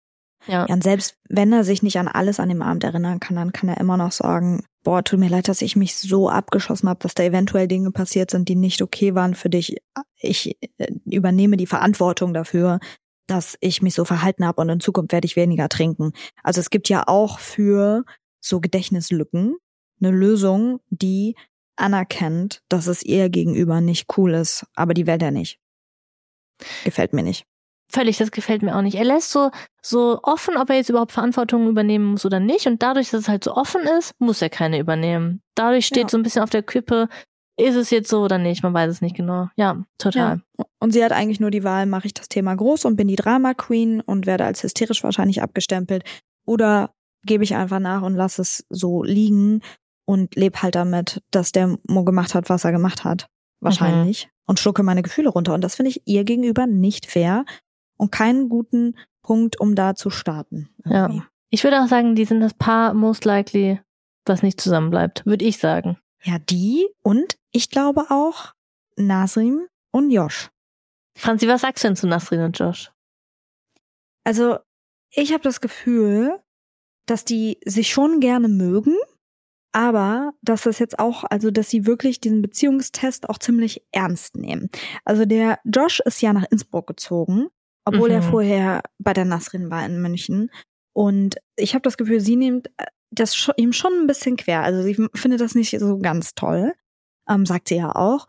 Ja. Ja, und selbst wenn er sich nicht an alles an dem Abend erinnern kann, dann kann er immer noch sagen, boah, tut mir leid, dass ich mich so abgeschossen habe, dass da eventuell Dinge passiert sind, die nicht okay waren für dich. Ich übernehme die Verantwortung dafür, dass ich mich so verhalten habe und in Zukunft werde ich weniger trinken. Also es gibt ja auch für so Gedächtnislücken eine Lösung, die anerkennt, dass es ihr gegenüber nicht cool ist, aber die will er nicht. Gefällt mir nicht. Völlig, das gefällt mir auch nicht. Er lässt so, so offen, ob er jetzt überhaupt Verantwortung übernehmen muss oder nicht. Und dadurch, dass es halt so offen ist, muss er keine übernehmen. Dadurch steht ja. so ein bisschen auf der Kippe, ist es jetzt so oder nicht? Man weiß es nicht genau. Ja, total. Ja. Und sie hat eigentlich nur die Wahl, mache ich das Thema groß und bin die Drama Queen und werde als hysterisch wahrscheinlich abgestempelt. Oder gebe ich einfach nach und lasse es so liegen und lebe halt damit, dass der Mo gemacht hat, was er gemacht hat. Wahrscheinlich. Mhm. Und schlucke meine Gefühle runter. Und das finde ich ihr gegenüber nicht fair und keinen guten Punkt, um da zu starten. Irgendwie. Ja. Ich würde auch sagen, die sind das Paar most likely, was nicht zusammenbleibt. Würde ich sagen. Ja, die und ich glaube auch Nasrin und Josh. Franzi, was sagst du denn zu Nasrin und Josh? Also, ich habe das Gefühl, dass die sich schon gerne mögen, aber dass das jetzt auch, also dass sie wirklich diesen Beziehungstest auch ziemlich ernst nehmen. Also der Josh ist ja nach Innsbruck gezogen, obwohl mhm. er vorher bei der Nasrin war in München. Und ich habe das Gefühl, sie nimmt das schon, ihm schon ein bisschen quer. Also sie findet das nicht so ganz toll, ähm, sagt sie ja auch.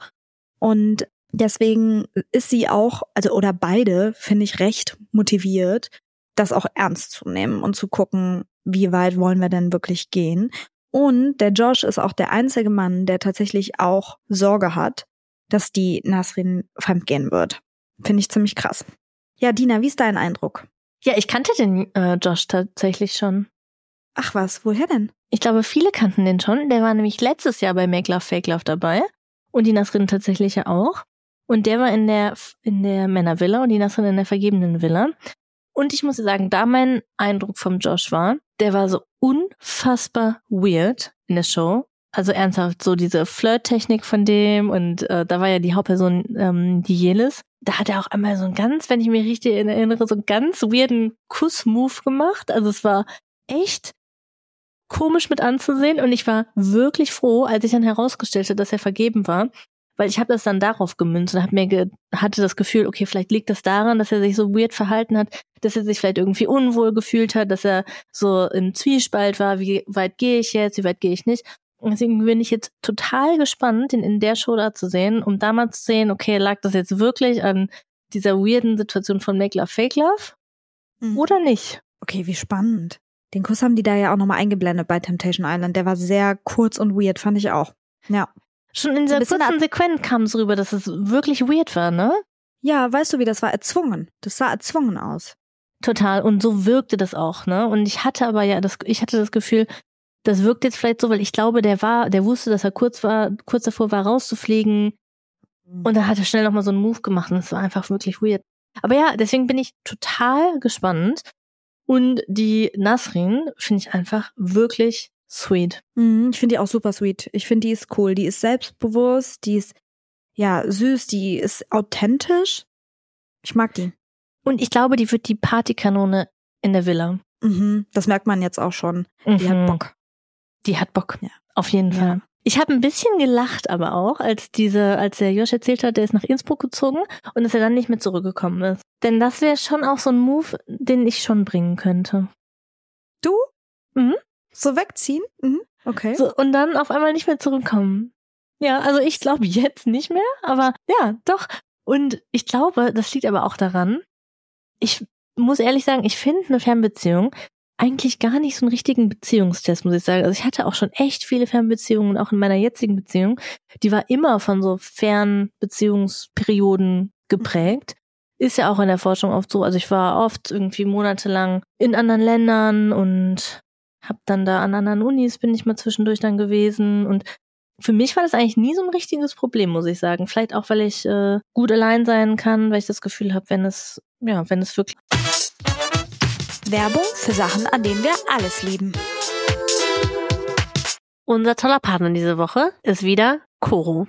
Und deswegen ist sie auch, also oder beide, finde ich, recht motiviert, das auch ernst zu nehmen und zu gucken, wie weit wollen wir denn wirklich gehen. Und der Josh ist auch der einzige Mann, der tatsächlich auch Sorge hat, dass die Nasrin fremdgehen wird. Finde ich ziemlich krass. Ja, Dina, wie ist dein Eindruck? Ja, ich kannte den äh, Josh tatsächlich schon. Ach was, woher denn? Ich glaube, viele kannten den schon. Der war nämlich letztes Jahr bei Make Love, Fake Love dabei. Und die Nasrin tatsächlich ja auch. Und der war in der in der Männervilla und die Nasrin in der vergebenen Villa. Und ich muss sagen, da mein Eindruck vom Josh war, der war so unfassbar weird in der Show. Also ernsthaft, so diese Flirt-Technik von dem und äh, da war ja die Hauptperson ähm, die Jelis. Da hat er auch einmal so einen ganz, wenn ich mich richtig erinnere, so einen ganz weirden Kuss-Move gemacht. Also es war echt komisch mit anzusehen und ich war wirklich froh, als ich dann herausgestellt, dass er vergeben war. Weil ich habe das dann darauf gemünzt und hab mir ge- hatte das Gefühl, okay, vielleicht liegt das daran, dass er sich so weird verhalten hat, dass er sich vielleicht irgendwie unwohl gefühlt hat, dass er so im Zwiespalt war, wie weit gehe ich jetzt, wie weit gehe ich nicht. Und deswegen bin ich jetzt total gespannt, ihn in der Show da zu sehen, um da mal zu sehen, okay, lag das jetzt wirklich an dieser weirden Situation von Make Love, Fake Love mhm. oder nicht? Okay, wie spannend. Den Kuss haben die da ja auch nochmal eingeblendet bei Temptation Island. Der war sehr kurz und weird, fand ich auch. Ja. Schon in dieser kurzen Sequenz kam es rüber, dass es wirklich weird war, ne? Ja, weißt du wie, das war erzwungen. Das sah erzwungen aus. Total. Und so wirkte das auch, ne? Und ich hatte aber ja das, ich hatte das Gefühl, das wirkt jetzt vielleicht so, weil ich glaube, der war, der wusste, dass er kurz war, kurz davor war, rauszufliegen. Mhm. Und dann hat er schnell nochmal so einen Move gemacht und es war einfach wirklich weird. Aber ja, deswegen bin ich total gespannt. Und die Nasrin finde ich einfach wirklich sweet. Mhm, ich finde die auch super sweet. Ich finde, die ist cool. Die ist selbstbewusst, die ist, ja, süß, die ist authentisch. Ich mag die. Und ich glaube, die wird die Partykanone in der Villa. Mhm, das merkt man jetzt auch schon. Mhm. Die hat Bock. Die hat Bock, ja. Auf jeden ja. Fall. Ich habe ein bisschen gelacht aber auch, als diese, als der Josh erzählt hat, der ist nach Innsbruck gezogen und dass er dann nicht mehr zurückgekommen ist. Denn das wäre schon auch so ein Move, den ich schon bringen könnte. Du? Mhm. So wegziehen? Mhm. Okay. So, und dann auf einmal nicht mehr zurückkommen. Ja, also ich glaube jetzt nicht mehr, aber ja, doch. Und ich glaube, das liegt aber auch daran, ich muss ehrlich sagen, ich finde eine Fernbeziehung eigentlich gar nicht so einen richtigen Beziehungstest, muss ich sagen. Also ich hatte auch schon echt viele Fernbeziehungen, auch in meiner jetzigen Beziehung. Die war immer von so Fernbeziehungsperioden geprägt. Ist ja auch in der Forschung oft so. Also ich war oft irgendwie monatelang in anderen Ländern und hab dann da an anderen Unis, bin ich mal zwischendurch dann gewesen. Und für mich war das eigentlich nie so ein richtiges Problem, muss ich sagen. Vielleicht auch, weil ich äh, gut allein sein kann, weil ich das Gefühl habe, wenn es, ja, wenn es wirklich... Werbung für Sachen, an denen wir alles lieben. Unser toller Partner diese Woche ist wieder Koro.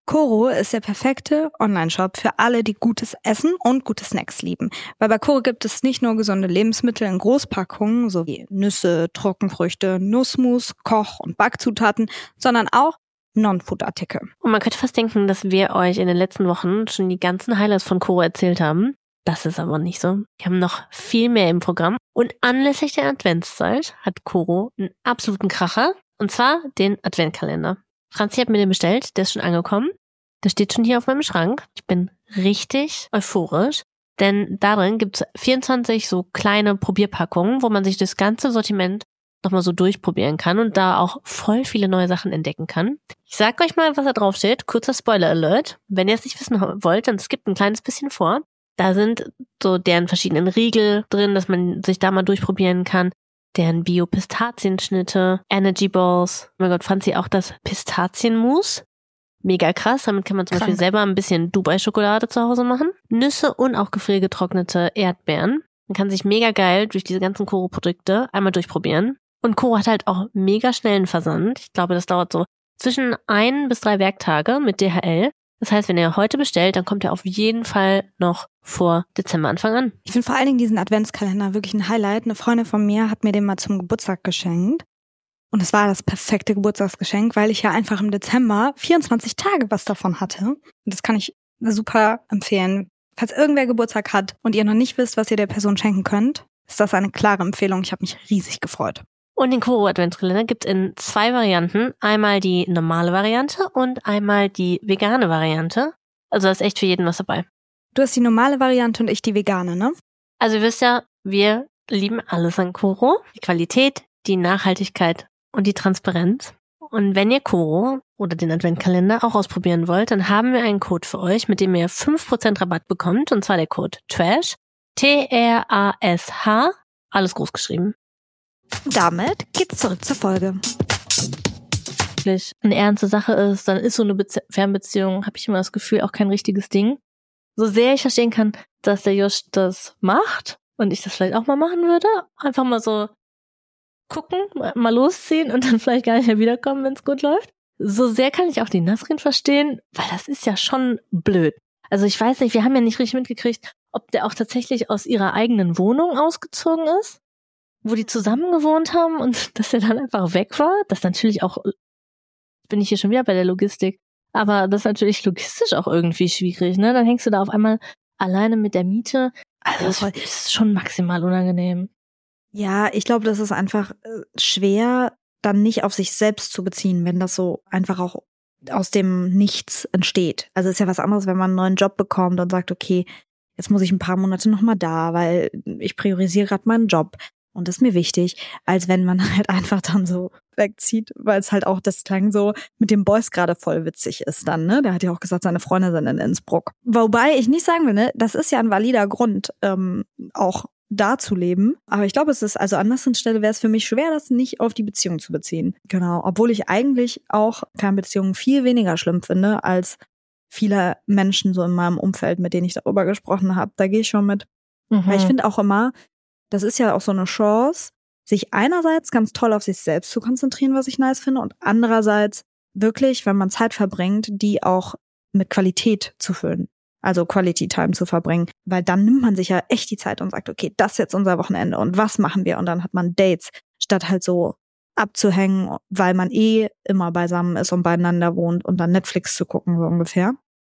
Koro ist der perfekte Online-Shop für alle, die gutes Essen und gute Snacks lieben. Weil bei Koro gibt es nicht nur gesunde Lebensmittel in Großpackungen, sowie Nüsse, Trockenfrüchte, Nussmus, Koch- und Backzutaten, sondern auch Non-Food-Artikel. Und man könnte fast denken, dass wir euch in den letzten Wochen schon die ganzen Highlights von Koro erzählt haben. Das ist aber nicht so. Wir haben noch viel mehr im Programm. Und anlässlich der Adventszeit hat Koro einen absoluten Kracher. Und zwar den Adventkalender. Franzi hat mir den bestellt, der ist schon angekommen. Der steht schon hier auf meinem Schrank. Ich bin richtig euphorisch, denn darin gibt's vierundzwanzig so kleine Probierpackungen, wo man sich das ganze Sortiment nochmal so durchprobieren kann und da auch voll viele neue Sachen entdecken kann. Ich sag euch mal, was da drauf steht. Kurzer Spoiler-Alert. Wenn ihr es nicht wissen wollt, dann skippt ein kleines bisschen vor. Da sind so deren verschiedenen Riegel drin, dass man sich da mal durchprobieren kann. Deren Bio-Pistazienschnitte, Energy Balls. Oh mein Gott, fand sie auch das Pistazienmus. Mega krass, damit kann man zum Krank. Beispiel selber ein bisschen Dubai-Schokolade zu Hause machen. Nüsse und auch gefriergetrocknete Erdbeeren. Man kann sich mega geil durch diese ganzen Koro-Produkte einmal durchprobieren. Und Koro hat halt auch mega schnellen Versand. Ich glaube, das dauert so zwischen ein bis drei Werktage mit D H L. Das heißt, wenn ihr heute bestellt, dann kommt er auf jeden Fall noch vor Dezemberanfang an. Ich finde vor allen Dingen diesen Adventskalender wirklich ein Highlight. Eine Freundin von mir hat mir den mal zum Geburtstag geschenkt. Und es war das perfekte Geburtstagsgeschenk, weil ich ja einfach im Dezember vierundzwanzig Tage was davon hatte. Und das kann ich super empfehlen. Falls irgendwer Geburtstag hat und ihr noch nicht wisst, was ihr der Person schenken könnt, ist das eine klare Empfehlung. Ich habe mich riesig gefreut. Und den Koro Adventskalender gibt's in zwei Varianten. Einmal die normale Variante und einmal die vegane Variante. Also da ist echt für jeden was dabei. Du hast die normale Variante und ich die vegane, ne? Also ihr wisst ja, wir lieben alles an Koro. Die Qualität, die Nachhaltigkeit und die Transparenz. Und wenn ihr Koro oder den Adventkalender auch ausprobieren wollt, dann haben wir einen Code für euch, mit dem ihr fünf Prozent Rabatt bekommt. Und zwar der Code TRASH. T R A S H. Alles groß geschrieben. Damit geht's zurück zur Folge. Wirklich eine ernste Sache ist, dann ist so eine Bezie- Fernbeziehung, habe ich immer das Gefühl, auch kein richtiges Ding. So sehr ich verstehen kann, dass der Josh das macht und ich das vielleicht auch mal machen würde, einfach mal so gucken, mal losziehen und dann vielleicht gar nicht mehr wiederkommen, wenn es gut läuft. So sehr kann ich auch die Nasrin verstehen, weil das ist ja schon blöd. Also ich weiß nicht, wir haben ja nicht richtig mitgekriegt, ob der auch tatsächlich aus ihrer eigenen Wohnung ausgezogen ist, wo die zusammen gewohnt haben und dass er dann einfach weg war. Das ist natürlich auch, bin ich hier schon wieder bei der Logistik, aber das ist natürlich logistisch auch irgendwie schwierig, ne? Dann hängst du da auf einmal alleine mit der Miete. Also das ist schon maximal unangenehm. Ja, ich glaube, das ist einfach äh, schwer, dann nicht auf sich selbst zu beziehen, wenn das so einfach auch aus dem Nichts entsteht. Also es ist ja was anderes, wenn man einen neuen Job bekommt und sagt, okay, jetzt muss ich ein paar Monate nochmal da, weil ich priorisiere gerade meinen Job. Und das ist mir wichtig, als wenn man halt einfach dann so wegzieht, weil es halt auch das klang so mit dem Boys gerade voll witzig ist dann, ne? Der hat ja auch gesagt, seine Freunde sind in Innsbruck. Wobei ich nicht sagen will, ne, das ist ja ein valider Grund, ähm, auch da zu leben. Aber ich glaube, es ist, also an anderen Stelle wäre es für mich schwer, das nicht auf die Beziehung zu beziehen. Genau, obwohl ich eigentlich auch Fernbeziehungen viel weniger schlimm finde, als viele Menschen so in meinem Umfeld, mit denen ich darüber gesprochen habe. Da gehe ich schon mit. Mhm. Weil ich finde auch immer, das ist ja auch so eine Chance, sich einerseits ganz toll auf sich selbst zu konzentrieren, was ich nice finde, und andererseits wirklich, wenn man Zeit verbringt, die auch mit Qualität zu füllen. Also Quality Time zu verbringen. Weil dann nimmt man sich ja echt die Zeit und sagt, okay, das ist jetzt unser Wochenende und was machen wir? Und dann hat man Dates, statt halt so abzuhängen, weil man eh immer beisammen ist und beieinander wohnt und dann Netflix zu gucken, so ungefähr.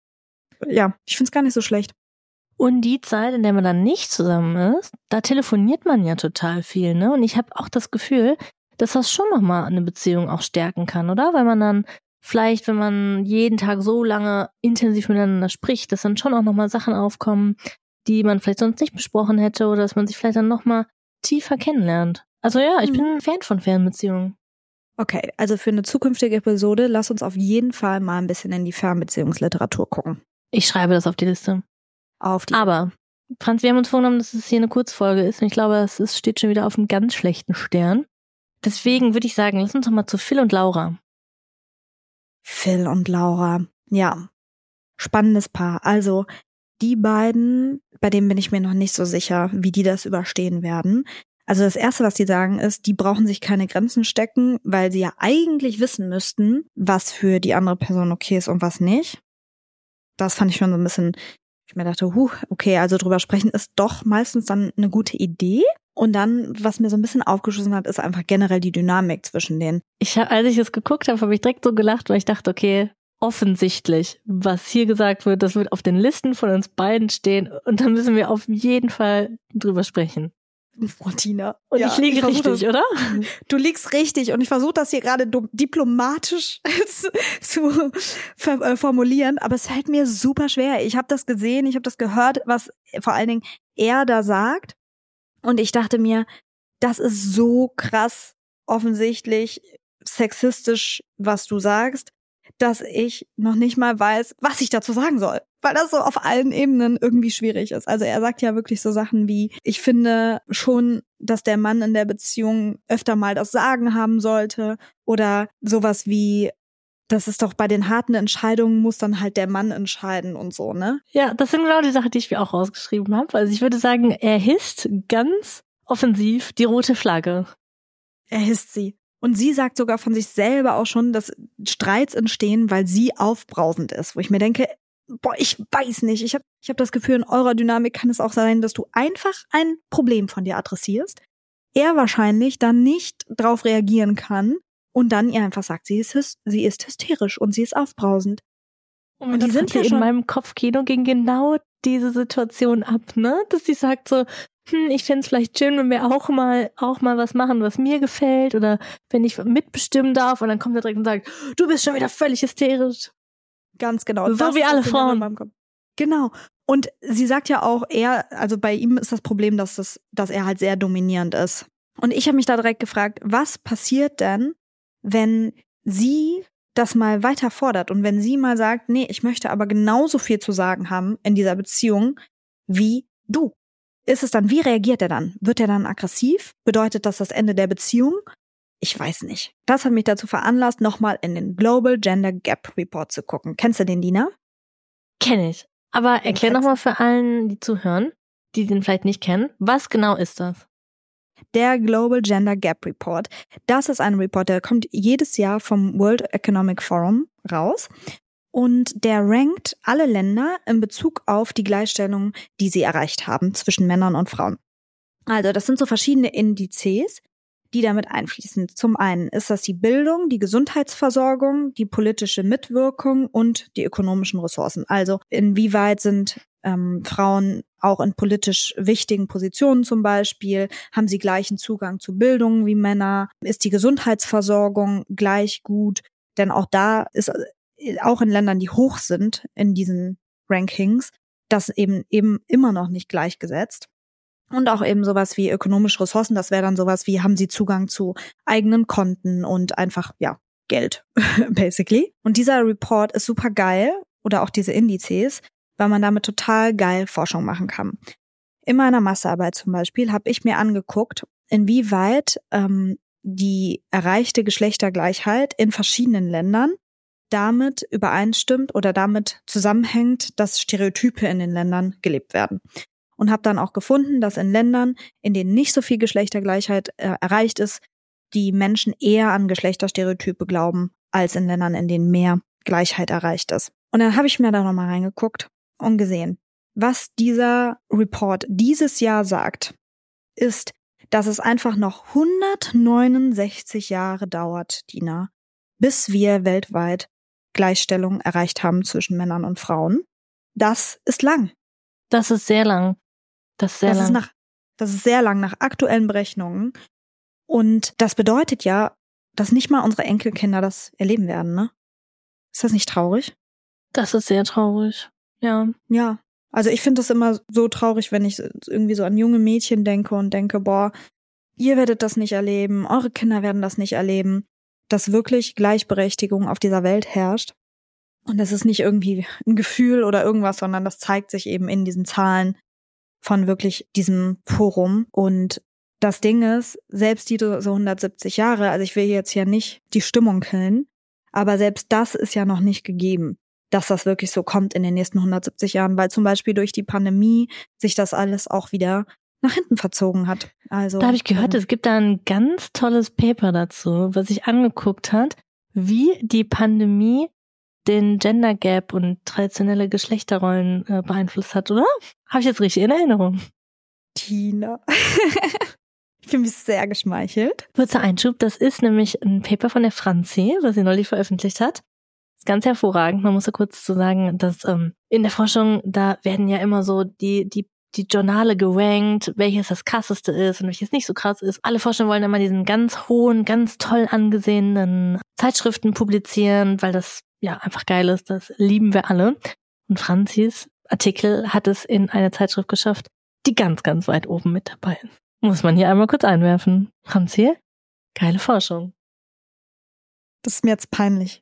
Ja, ich find's gar nicht so schlecht. Und die Zeit, in der man dann nicht zusammen ist, da telefoniert man ja total viel, ne? Und ich habe auch das Gefühl, dass das schon nochmal eine Beziehung auch stärken kann, oder? Weil man dann vielleicht, wenn man jeden Tag so lange intensiv miteinander spricht, dass dann schon auch nochmal Sachen aufkommen, die man vielleicht sonst nicht besprochen hätte oder dass man sich vielleicht dann nochmal tiefer kennenlernt. Also ja, ich bin ein Fan von Fernbeziehungen. Okay, also für eine zukünftige Episode, lass uns auf jeden Fall mal ein bisschen in die Fernbeziehungsliteratur gucken. Ich schreibe das auf die Liste. Auf die. Aber, Franz, wir haben uns vorgenommen, dass es hier eine Kurzfolge ist und ich glaube, es ist, steht schon wieder auf einem ganz schlechten Stern. Deswegen würde ich sagen, lass uns doch mal zu Phil und Laura. Phil und Laura, ja, spannendes Paar. Also die beiden, bei denen bin ich mir noch nicht so sicher, wie die das überstehen werden. Also das Erste, was die sagen, ist, die brauchen sich keine Grenzen stecken, weil sie ja eigentlich wissen müssten, was für die andere Person okay ist und was nicht. Das fand ich schon so ein bisschen, ich mir dachte, huh, okay, also drüber sprechen ist doch meistens dann eine gute Idee. Und dann, was mir so ein bisschen aufgeschossen hat, ist einfach generell die Dynamik zwischen denen. Ich hab, als ich es geguckt habe, habe ich direkt so gelacht, weil ich dachte, okay, offensichtlich, was hier gesagt wird, das wird auf den Listen von uns beiden stehen und da müssen wir auf jeden Fall drüber sprechen. Boah, Tina. Und ja, ich liege ich richtig, das, oder? Du liegst richtig und ich versuche das hier gerade diplomatisch zu formulieren, aber es fällt mir super schwer. Ich habe das gesehen, ich habe das gehört, was vor allen Dingen er da sagt und ich dachte mir, das ist so krass offensichtlich sexistisch, was du sagst, dass ich noch nicht mal weiß, was ich dazu sagen soll. Weil das so auf allen Ebenen irgendwie schwierig ist. Also er sagt ja wirklich so Sachen wie, ich finde schon, dass der Mann in der Beziehung öfter mal das Sagen haben sollte. Oder sowas wie, das ist doch bei den harten Entscheidungen muss dann halt der Mann entscheiden und so, ne? Ja, das sind genau die Sachen, die ich mir auch rausgeschrieben habe. Also ich würde sagen, er hisst ganz offensiv die rote Flagge. Er hisst sie. Und sie sagt sogar von sich selber auch schon, dass Streits entstehen, weil sie aufbrausend ist. Wo ich mir denke, boah, ich weiß nicht. Ich habe ich hab das Gefühl, in eurer Dynamik kann es auch sein, dass du einfach ein Problem von dir adressierst. Er wahrscheinlich dann nicht drauf reagieren kann und dann ihr einfach sagt, sie ist, sie ist hysterisch und sie ist aufbrausend. Und, und die sind ja in schon meinem Kopfkino ging genau diese Situation ab, ne? Dass sie sagt so, hm, ich fänd's vielleicht schön, wenn wir auch mal auch mal was machen, was mir gefällt oder wenn ich mitbestimmen darf und dann kommt er direkt und sagt, du bist schon wieder völlig hysterisch. Ganz genau. So wie alle Frauen. Genau. Und sie sagt ja auch, er, also bei ihm ist das Problem, dass das, dass er halt sehr dominierend ist. Und ich habe mich da direkt gefragt, was passiert denn, wenn sie das mal weiter fordert und wenn sie mal sagt, nee, ich möchte aber genauso viel zu sagen haben in dieser Beziehung wie du? Ist es dann, wie reagiert er dann? Wird er dann aggressiv? Bedeutet das das Ende der Beziehung? Ich weiß nicht. Das hat mich dazu veranlasst, nochmal in den Global Gender Gap Report zu gucken. Kennst du den, Dina? Kenn ich. Aber erklär nochmal für allen, die zuhören, die den vielleicht nicht kennen, was genau ist das? Der Global Gender Gap Report. Das ist ein Report, der kommt jedes Jahr vom World Economic Forum raus. Und der rankt alle Länder in Bezug auf die Gleichstellung, die sie erreicht haben zwischen Männern und Frauen. Also das sind so verschiedene Indizes, die damit einfließen. Zum einen ist das die Bildung, die Gesundheitsversorgung, die politische Mitwirkung und die ökonomischen Ressourcen. Also inwieweit sind ähm, Frauen auch in politisch wichtigen Positionen zum Beispiel, haben sie gleichen Zugang zu Bildung wie Männer, ist die Gesundheitsversorgung gleich gut, denn auch da ist auch in Ländern, die hoch sind in diesen Rankings, das eben eben immer noch nicht gleichgesetzt. Und auch eben sowas wie ökonomische Ressourcen, das wäre dann sowas wie, haben sie Zugang zu eigenen Konten und einfach, ja, Geld, basically. Und dieser Report ist super geil, oder auch diese Indizes, weil man damit total geil Forschung machen kann. In meiner Masterarbeit zum Beispiel habe ich mir angeguckt, inwieweit ähm, die erreichte Geschlechtergleichheit in verschiedenen Ländern damit übereinstimmt oder damit zusammenhängt, dass Stereotype in den Ländern gelebt werden. Und habe dann auch gefunden, dass in Ländern, in denen nicht so viel Geschlechtergleichheit äh, erreicht ist, die Menschen eher an Geschlechterstereotype glauben, als in Ländern, in denen mehr Gleichheit erreicht ist. Und dann habe ich mir da nochmal reingeguckt und gesehen, was dieser Report dieses Jahr sagt, ist, dass es einfach noch hundertneunundsechzig Jahre dauert, Dina, bis wir weltweit Gleichstellung erreicht haben zwischen Männern und Frauen. Das ist lang. Das ist sehr lang. Das ist sehr das lang. Ist nach, das ist sehr lang nach aktuellen Berechnungen. Und das bedeutet ja, dass nicht mal unsere Enkelkinder das erleben werden, ne? Ist das nicht traurig? Das ist sehr traurig, ja. Ja, also ich finde das immer so traurig, wenn ich irgendwie so an junge Mädchen denke und denke, boah, ihr werdet das nicht erleben, eure Kinder werden das nicht erleben, dass wirklich Gleichberechtigung auf dieser Welt herrscht. Und das ist nicht irgendwie ein Gefühl oder irgendwas, sondern das zeigt sich eben in diesen Zahlen von wirklich diesem Forum. Und das Ding ist, selbst die so hundertsiebzig Jahre, also ich will jetzt hier nicht die Stimmung killen, aber selbst das ist ja noch nicht gegeben, dass das wirklich so kommt in den nächsten hundertsiebzig Jahren, weil zum Beispiel durch die Pandemie sich das alles auch wieder nach hinten verzogen hat. Also Da habe ich gehört, ähm, es gibt da ein ganz tolles Paper dazu, was sich angeguckt hat, wie die Pandemie den Gender Gap und traditionelle Geschlechterrollen äh, beeinflusst hat, oder? Habe ich jetzt richtig in Erinnerung. Tina. Ich fühle mich sehr geschmeichelt. Kurzer Einschub, das ist nämlich ein Paper von der Franzi, was sie neulich veröffentlicht hat. Ist ganz hervorragend. Man muss ja kurz zu sagen, dass ähm, in der Forschung, da werden ja immer so die die die Journale gerankt, welches das krasseste ist und welches nicht so krass ist. Alle Forscher wollen immer diesen ganz hohen, ganz toll angesehenen Zeitschriften publizieren, weil das ja einfach geil ist. Das lieben wir alle. Und Franzis Artikel hat es in eine Zeitschrift geschafft, die ganz, ganz weit oben mit dabei ist. Muss man hier einmal kurz einwerfen. Franzi, geile Forschung. Das ist mir jetzt peinlich.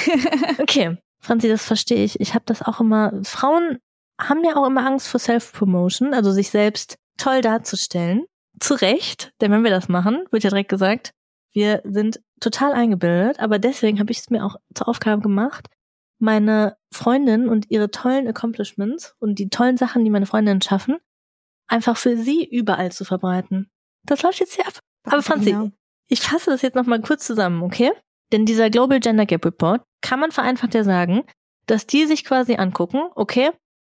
Okay, Franzi, das verstehe ich. Ich habe das auch immer, Frauen haben ja auch immer Angst vor Self-Promotion, also sich selbst toll darzustellen. Zu Recht, denn wenn wir das machen, wird ja direkt gesagt, wir sind total eingebildet, aber deswegen habe ich es mir auch zur Aufgabe gemacht, meine Freundin und ihre tollen Accomplishments und die tollen Sachen, die meine Freundinnen schaffen, einfach für sie überall zu verbreiten. Das läuft jetzt hier ab. Aber Franzi, Genau. ich fasse das jetzt nochmal kurz zusammen, okay? Denn dieser Global Gender Gap Report, kann man vereinfacht ja sagen, dass die sich quasi angucken, okay,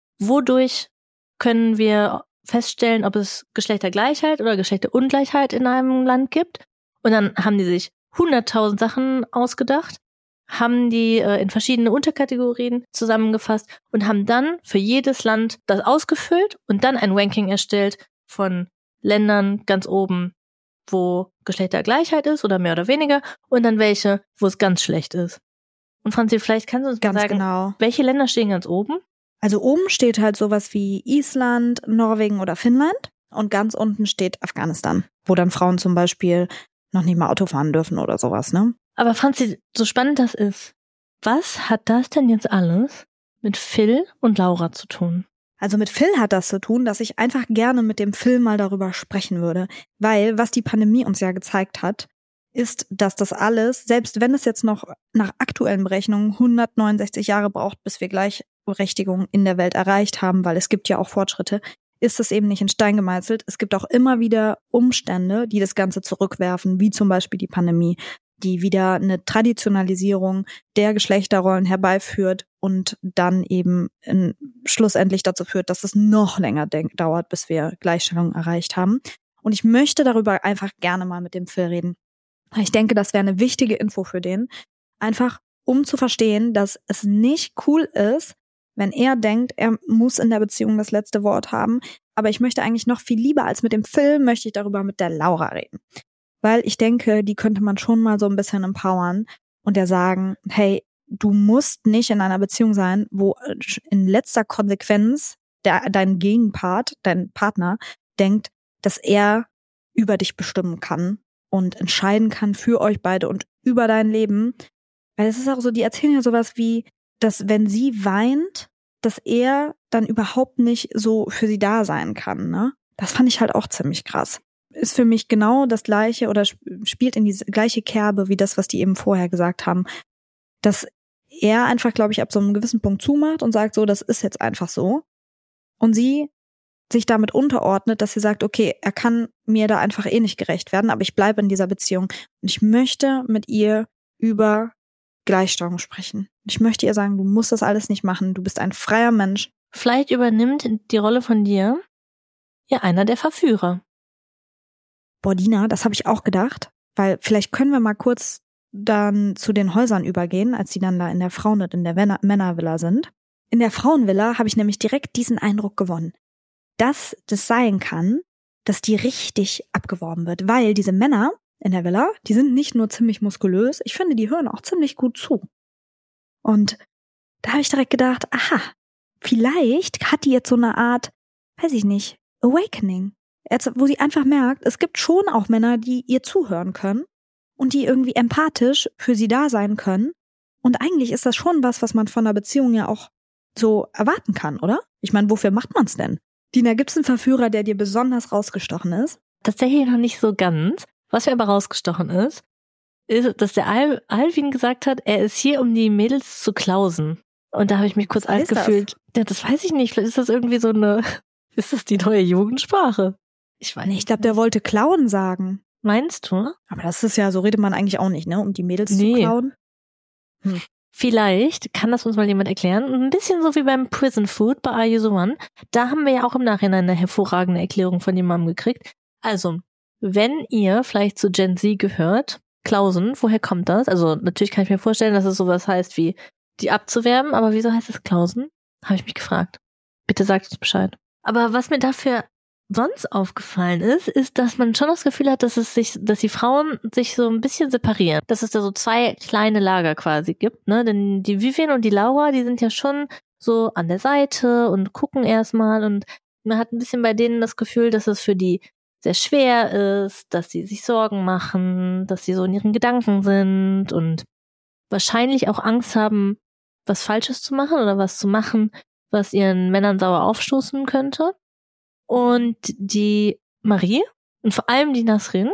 wodurch können wir feststellen, ob es Geschlechtergleichheit oder Geschlechterungleichheit in einem Land gibt. Und dann haben die sich hunderttausend Sachen ausgedacht, haben die äh, in verschiedene Unterkategorien zusammengefasst und haben dann für jedes Land das ausgefüllt und dann ein Ranking erstellt von Ländern ganz oben, wo Geschlechtergleichheit ist oder mehr oder weniger und dann welche, wo es ganz schlecht ist. Und Franzi, vielleicht kannst du uns mal Ganz sagen, genau. welche Länder stehen ganz oben? Also oben steht halt sowas wie Island, Norwegen oder Finnland und ganz unten steht Afghanistan, wo dann Frauen zum Beispiel noch nicht mal Auto fahren dürfen oder sowas, ne? Aber Franzi, so spannend das ist, was hat das denn jetzt alles mit Phil und Laura zu tun? Also mit Phil hat das zu tun, dass ich einfach gerne mit dem Phil mal darüber sprechen würde. Weil, was die Pandemie uns ja gezeigt hat, ist, dass das alles, selbst wenn es jetzt noch nach aktuellen Berechnungen hundertneunundsechzig Jahre braucht, bis wir Gleichberechtigung in der Welt erreicht haben, weil es gibt ja auch Fortschritte, ist es eben nicht in Stein gemeißelt. Es gibt auch immer wieder Umstände, die das Ganze zurückwerfen, wie zum Beispiel die Pandemie, die wieder eine Traditionalisierung der Geschlechterrollen herbeiführt und dann eben in, schlussendlich dazu führt, dass es noch länger denk, dauert, bis wir Gleichstellung erreicht haben. Und ich möchte darüber einfach gerne mal mit dem Phil reden. Ich denke, das wäre eine wichtige Info für den, einfach um zu verstehen, dass es nicht cool ist, wenn er denkt, er muss in der Beziehung das letzte Wort haben. Aber ich möchte eigentlich noch viel lieber als mit dem Phil, möchte ich darüber mit der Laura reden. Weil ich denke, die könnte man schon mal so ein bisschen empowern und der sagen, hey, du musst nicht in einer Beziehung sein, wo in letzter Konsequenz der, dein Gegenpart, dein Partner, denkt, dass er über dich bestimmen kann und entscheiden kann für euch beide und über dein Leben. Weil es ist auch so, die erzählen ja sowas wie, dass wenn sie weint, dass er dann überhaupt nicht so für sie da sein kann, ne? Das fand ich halt auch ziemlich krass. Ist für mich genau das Gleiche oder spielt in die gleiche Kerbe wie das, was die eben vorher gesagt haben. Dass er einfach, glaube ich, ab so einem gewissen Punkt zumacht und sagt so, das ist jetzt einfach so. Und sie sich damit unterordnet, dass sie sagt, okay, er kann mir da einfach eh nicht gerecht werden, aber ich bleibe in dieser Beziehung. Und ich möchte mit ihr über Gleichstellung sprechen. Ich möchte ihr sagen, du musst das alles nicht machen, du bist ein freier Mensch. Vielleicht übernimmt die Rolle von dir ja einer der Verführer. Boah, Dina, das habe ich auch gedacht, weil vielleicht können wir mal kurz dann zu den Häusern übergehen, als die dann da in der Frauen- und in der Männervilla sind. In der Frauenvilla habe ich nämlich direkt diesen Eindruck gewonnen, dass das sein kann, dass die richtig abgeworben wird, weil diese Männer in der Villa, die sind nicht nur ziemlich muskulös, ich finde, die hören auch ziemlich gut zu. Und da habe ich direkt gedacht, aha, vielleicht hat die jetzt so eine Art, weiß ich nicht, Awakening. Jetzt, wo sie einfach merkt, es gibt schon auch Männer, die ihr zuhören können und die irgendwie empathisch für sie da sein können. Und eigentlich ist das schon was, was man von einer Beziehung ja auch so erwarten kann, oder? Ich meine, wofür macht man's denn? Dina, gibt's einen Verführer, der dir besonders rausgestochen ist? Tatsächlich noch nicht so ganz. Was mir aber rausgestochen ist, ist, dass der Al- Alvin gesagt hat, er ist hier, um die Mädels zu klausen. Und da habe ich mich kurz alt gefühlt. Ja, das weiß ich nicht. Vielleicht ist das irgendwie so eine, ist das die neue Jugendsprache? Ich weiß Nee, ich glaube, der wollte klauen sagen. Meinst du? Aber das ist ja, so redet man eigentlich auch nicht, ne? Um die Mädels Nee. zu klauen. Hm. Vielleicht kann das uns mal jemand erklären. Ein bisschen so wie beim Prison Food bei Are You the One. Da haben wir ja auch im Nachhinein eine hervorragende Erklärung von jemandem gekriegt. Also, wenn ihr vielleicht zu Gen Z gehört, Klausen, woher kommt das? Also natürlich kann ich mir vorstellen, dass es sowas heißt wie die abzuwerben, aber wieso heißt es Klausen? Habe ich mich gefragt. Bitte sagt uns Bescheid. Aber was mir dafür sonst aufgefallen ist, ist, dass man schon das Gefühl hat, dass es sich, dass die Frauen sich so ein bisschen separieren. Dass es da so zwei kleine Lager quasi gibt, ne? Denn die Vivian und die Laura, die sind ja schon so an der Seite und gucken erstmal und man hat ein bisschen bei denen das Gefühl, dass es für die sehr schwer ist, dass sie sich Sorgen machen, dass sie so in ihren Gedanken sind und wahrscheinlich auch Angst haben, was Falsches zu machen oder was zu machen, was ihren Männern sauer aufstoßen könnte. Und die Marie und vor allem die Nasrin,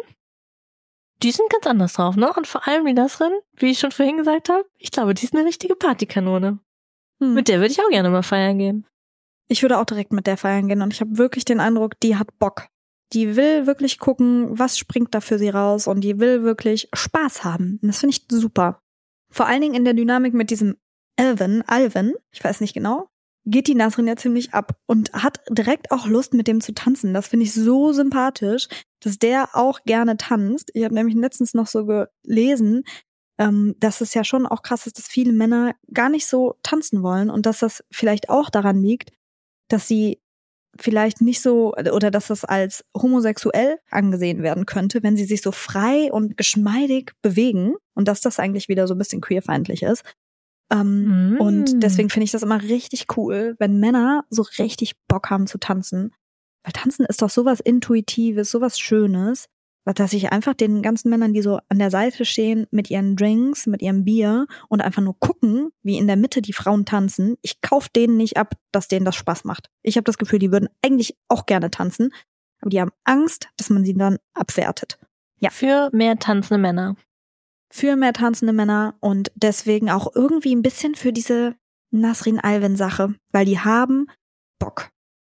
die sind ganz anders drauf, ne? Und vor allem die Nasrin, wie ich schon vorhin gesagt habe, ich glaube, die ist eine richtige Partykanone. Hm. Mit der würde ich auch gerne mal feiern gehen. Ich würde auch direkt mit der feiern gehen und ich habe wirklich den Eindruck, die hat Bock. Die will wirklich gucken, was springt da für sie raus und die will wirklich Spaß haben. Und das finde ich super. Vor allen Dingen in der Dynamik mit diesem Alvin, Alvin, ich weiß nicht genau, geht die Nasrin ja ziemlich ab und hat direkt auch Lust, mit dem zu tanzen. Das finde ich so sympathisch, dass der auch gerne tanzt. Ich habe nämlich letztens noch so gelesen, ähm, dass es ja schon auch krass ist, dass viele Männer gar nicht so tanzen wollen und dass das vielleicht auch daran liegt, dass sie vielleicht nicht so, oder dass das als homosexuell angesehen werden könnte, wenn sie sich so frei und geschmeidig bewegen und dass das eigentlich wieder so ein bisschen queerfeindlich ist. Ähm, mm. Und deswegen finde ich das immer richtig cool, wenn Männer so richtig Bock haben zu tanzen. Weil tanzen ist doch sowas Intuitives, sowas Schönes, dass ich einfach den ganzen Männern, die so an der Seite stehen mit ihren Drinks, mit ihrem Bier und einfach nur gucken, wie in der Mitte die Frauen tanzen, ich kaufe denen nicht ab, dass denen das Spaß macht. Ich habe das Gefühl, die würden eigentlich auch gerne tanzen, aber die haben Angst, dass man sie dann abwertet. Ja. Für mehr tanzende Männer. Für mehr tanzende Männer und deswegen auch irgendwie ein bisschen für diese Nasrin-Alvin-Sache, weil die haben Bock.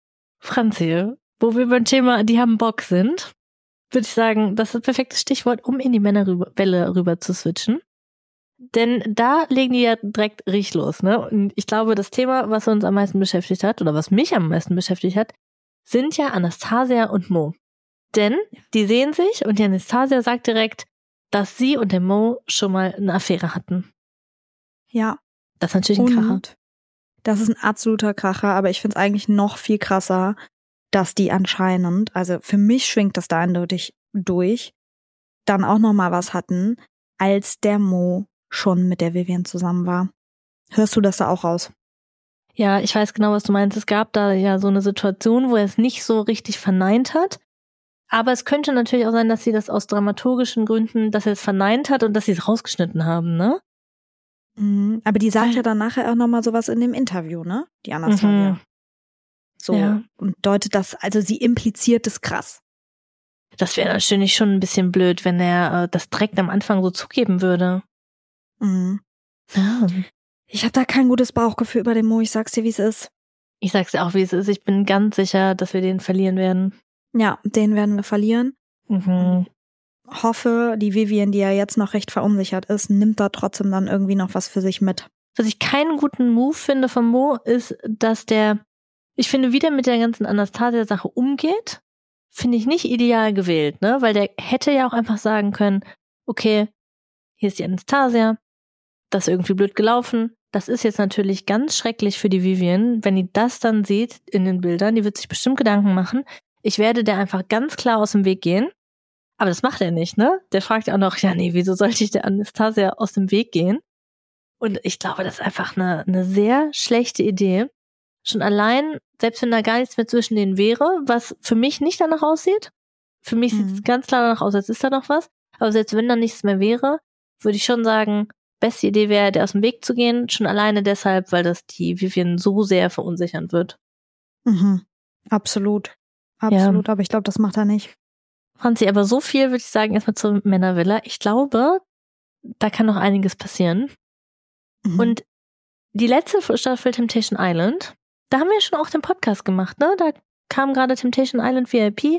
Franzi, wo wir beim Thema die haben Bock sind, würde ich sagen, das ist ein perfektes Stichwort, um in die Männerwelle rüber zu switchen. Denn da legen die ja direkt richtig los, ne? Und ich glaube, das Thema, was uns am meisten beschäftigt hat, oder was mich am meisten beschäftigt hat, sind ja Anastasia und Mo. Denn die sehen sich und die Anastasia sagt direkt, dass sie und der Mo schon mal eine Affäre hatten. Ja. Das ist natürlich ein Kracher. Das ist ein absoluter Kracher, aber ich finde es eigentlich noch viel krasser, dass die anscheinend, also für mich schwingt das da eindeutig durch, dann auch noch mal was hatten, als der Mo schon mit der Vivian zusammen war. Hörst du das da auch raus? Ja, ich weiß genau, was du meinst. Es gab da ja so eine Situation, wo er es nicht so richtig verneint hat. Aber es könnte natürlich auch sein, dass sie das aus dramaturgischen Gründen, dass er es verneint hat und dass sie es rausgeschnitten haben, ne? Mhm, aber die sagt ja dann nachher auch noch mal sowas in dem Interview, ne? Die Anastasia. Mhm. So, ja. Und deutet das, also sie impliziert es krass. Das wäre natürlich schon ein bisschen blöd, wenn er äh, das direkt am Anfang so zugeben würde. Mhm. Ja. Ich habe da kein gutes Bauchgefühl über den Mo, ich sag's dir, wie es ist. Ich sag's dir auch, wie es ist. Ich bin ganz sicher, dass wir den verlieren werden. Ja, den werden wir verlieren. Mhm. Hoffe, die Vivian, die ja jetzt noch recht verunsichert ist, nimmt da trotzdem dann irgendwie noch was für sich mit. Was ich keinen guten Move finde von Mo, ist, dass der, ich finde, wie der mit der ganzen Anastasia-Sache umgeht, finde ich nicht ideal gewählt, ne? Weil der hätte ja auch einfach sagen können, okay, hier ist die Anastasia, das ist irgendwie blöd gelaufen. Das ist jetzt natürlich ganz schrecklich für die Vivian, wenn die das dann sieht in den Bildern, die wird sich bestimmt Gedanken machen. Ich werde der einfach ganz klar aus dem Weg gehen. Aber das macht er nicht, ne? Der fragt ja auch noch, ja nee, wieso sollte ich der Anastasia aus dem Weg gehen? Und ich glaube, das ist einfach eine, eine sehr schlechte Idee. Schon allein, selbst wenn da gar nichts mehr zwischen denen wäre, was für mich nicht danach aussieht. Für mich mhm. sieht es ganz klar danach aus, als ist da noch was. Aber selbst wenn da nichts mehr wäre, würde ich schon sagen, beste Idee wäre, der aus dem Weg zu gehen. Schon alleine deshalb, weil das die Vivian so sehr verunsichern wird. Mhm. Absolut. Absolut, ja. Aber ich glaube, das macht er nicht. Franzi, aber so viel würde ich sagen, erstmal zur Männervilla. Ich glaube, da kann noch einiges passieren. Mhm. Und die letzte Staffel Temptation Island, da haben wir schon auch den Podcast gemacht, ne? Da kam gerade Temptation Island V I P.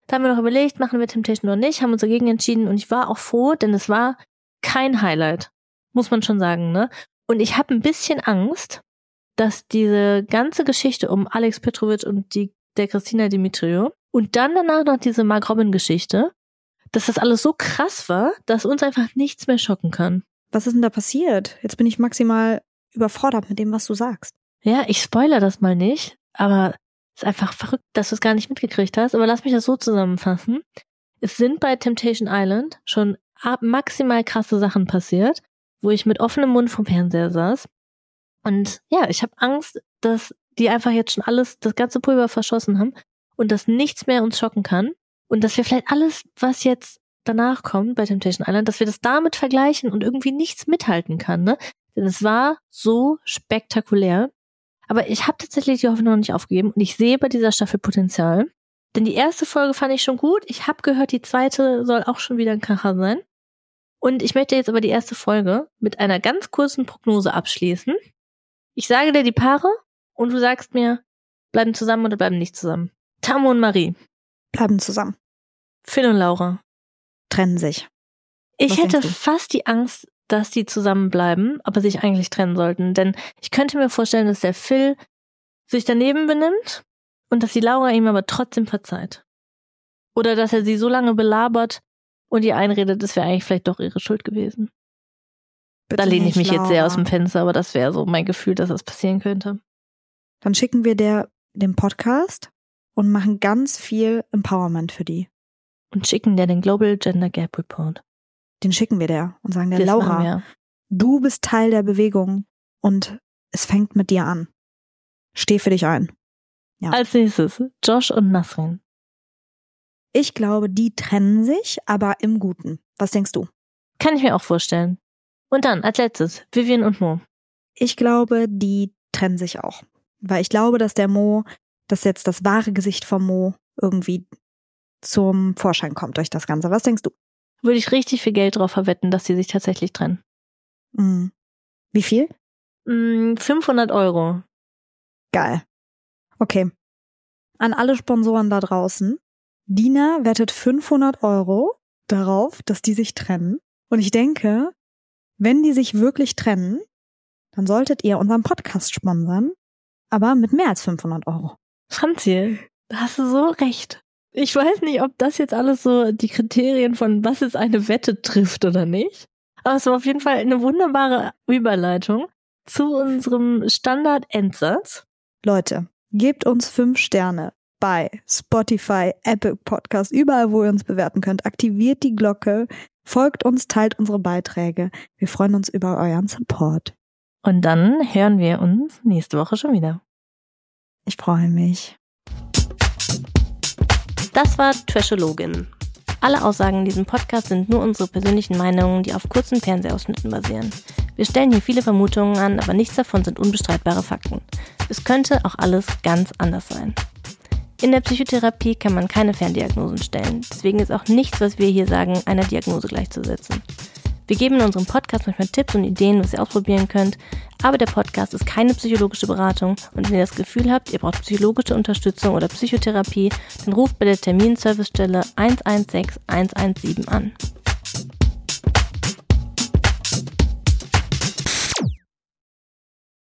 Da haben wir noch überlegt, machen wir Temptation oder nicht, haben uns dagegen entschieden und ich war auch froh, denn es war kein Highlight, muss man schon sagen, ne? Und ich habe ein bisschen Angst, dass diese ganze Geschichte um Alex Petrovic und die der Christina Dimitriou und dann danach noch diese Mark Robin-Geschichte, dass das alles so krass war, dass uns einfach nichts mehr schocken kann. Was ist denn da passiert? Jetzt bin ich maximal überfordert mit dem, was du sagst. Ja, ich spoilere das mal nicht, aber es ist einfach verrückt, dass du es gar nicht mitgekriegt hast. Aber lass mich das so zusammenfassen. Es sind bei Temptation Island schon maximal krasse Sachen passiert, wo ich mit offenem Mund vom Fernseher saß. Und ja, ich habe Angst, dass die einfach jetzt schon alles, das ganze Pulver verschossen haben und dass nichts mehr uns schocken kann. Und dass wir vielleicht alles, was jetzt danach kommt bei Temptation Island, dass wir das damit vergleichen und irgendwie nichts mithalten kann, ne? Denn es war so spektakulär. Aber ich habe tatsächlich die Hoffnung noch nicht aufgegeben und ich sehe bei dieser Staffel Potenzial. Denn die erste Folge fand ich schon gut. Ich habe gehört, die zweite soll auch schon wieder ein Kracher sein. Und ich möchte jetzt aber die erste Folge mit einer ganz kurzen Prognose abschließen. Ich sage dir die Paare und du sagst mir, bleiben zusammen oder bleiben nicht zusammen. Tammo und Marie. Bleiben zusammen. Phil und Laura. Trennen sich. Ich Was hätte denkst du? fast die Angst, dass die zusammenbleiben, aber sich eigentlich trennen sollten. Denn ich könnte mir vorstellen, dass der Phil sich daneben benimmt und dass die Laura ihm aber trotzdem verzeiht. Oder dass er sie so lange belabert und ihr einredet, es wäre eigentlich vielleicht doch ihre Schuld gewesen. Bitte Da lehne ich nicht, mich jetzt sehr Laura. aus dem Fenster, aber das wäre so mein Gefühl, dass das passieren könnte. Dann schicken wir der den Podcast und machen ganz viel Empowerment für die. Und schicken der den Global Gender Gap Report. Den schicken wir der und sagen der, Das machen Laura, wir. du bist Teil der Bewegung und es fängt mit dir an. Steh für dich ein. Ja. Als nächstes Josh und Nasrin. Ich glaube, die trennen sich, aber im Guten. Was denkst du? Kann ich mir auch vorstellen. Und dann, als letztes, Vivian und Mo. Ich glaube, die trennen sich auch. Weil ich glaube, dass der Mo, dass jetzt das wahre Gesicht vom Mo irgendwie zum Vorschein kommt durch das Ganze. Was denkst du? Würde ich richtig viel Geld drauf verwetten, dass sie sich tatsächlich trennen. Hm. Wie viel? Mm, fünfhundert Euro. Geil. Okay. An alle Sponsoren da draußen. Dina wettet fünfhundert Euro darauf, dass die sich trennen. Und ich denke, wenn die sich wirklich trennen, dann solltet ihr unseren Podcast sponsern, aber mit mehr als fünfhundert Euro. Franzi, da hast du so recht. Ich weiß nicht, ob das jetzt alles so die Kriterien von was ist eine Wette trifft oder nicht. Aber es war auf jeden Fall eine wunderbare Überleitung zu unserem Standard-Endsatz. Leute, gebt uns fünf Sterne bei Spotify, Apple Podcast, überall, wo ihr uns bewerten könnt. Aktiviert die Glocke, folgt uns, teilt unsere Beiträge. Wir freuen uns über euren Support. Und dann hören wir uns nächste Woche schon wieder. Ich freue mich. Das war Trashologin. Alle Aussagen in diesem Podcast sind nur unsere persönlichen Meinungen, die auf kurzen Fernsehausschnitten basieren. Wir stellen hier viele Vermutungen an, aber nichts davon sind unbestreitbare Fakten. Es könnte auch alles ganz anders sein. In der Psychotherapie kann man keine Ferndiagnosen stellen, deswegen ist auch nichts, was wir hier sagen, einer Diagnose gleichzusetzen. Wir geben in unserem Podcast manchmal Tipps und Ideen, was ihr ausprobieren könnt, aber der Podcast ist keine psychologische Beratung und wenn ihr das Gefühl habt, ihr braucht psychologische Unterstützung oder Psychotherapie, dann ruft bei der Terminservicestelle eins eins sechs eins eins sieben an.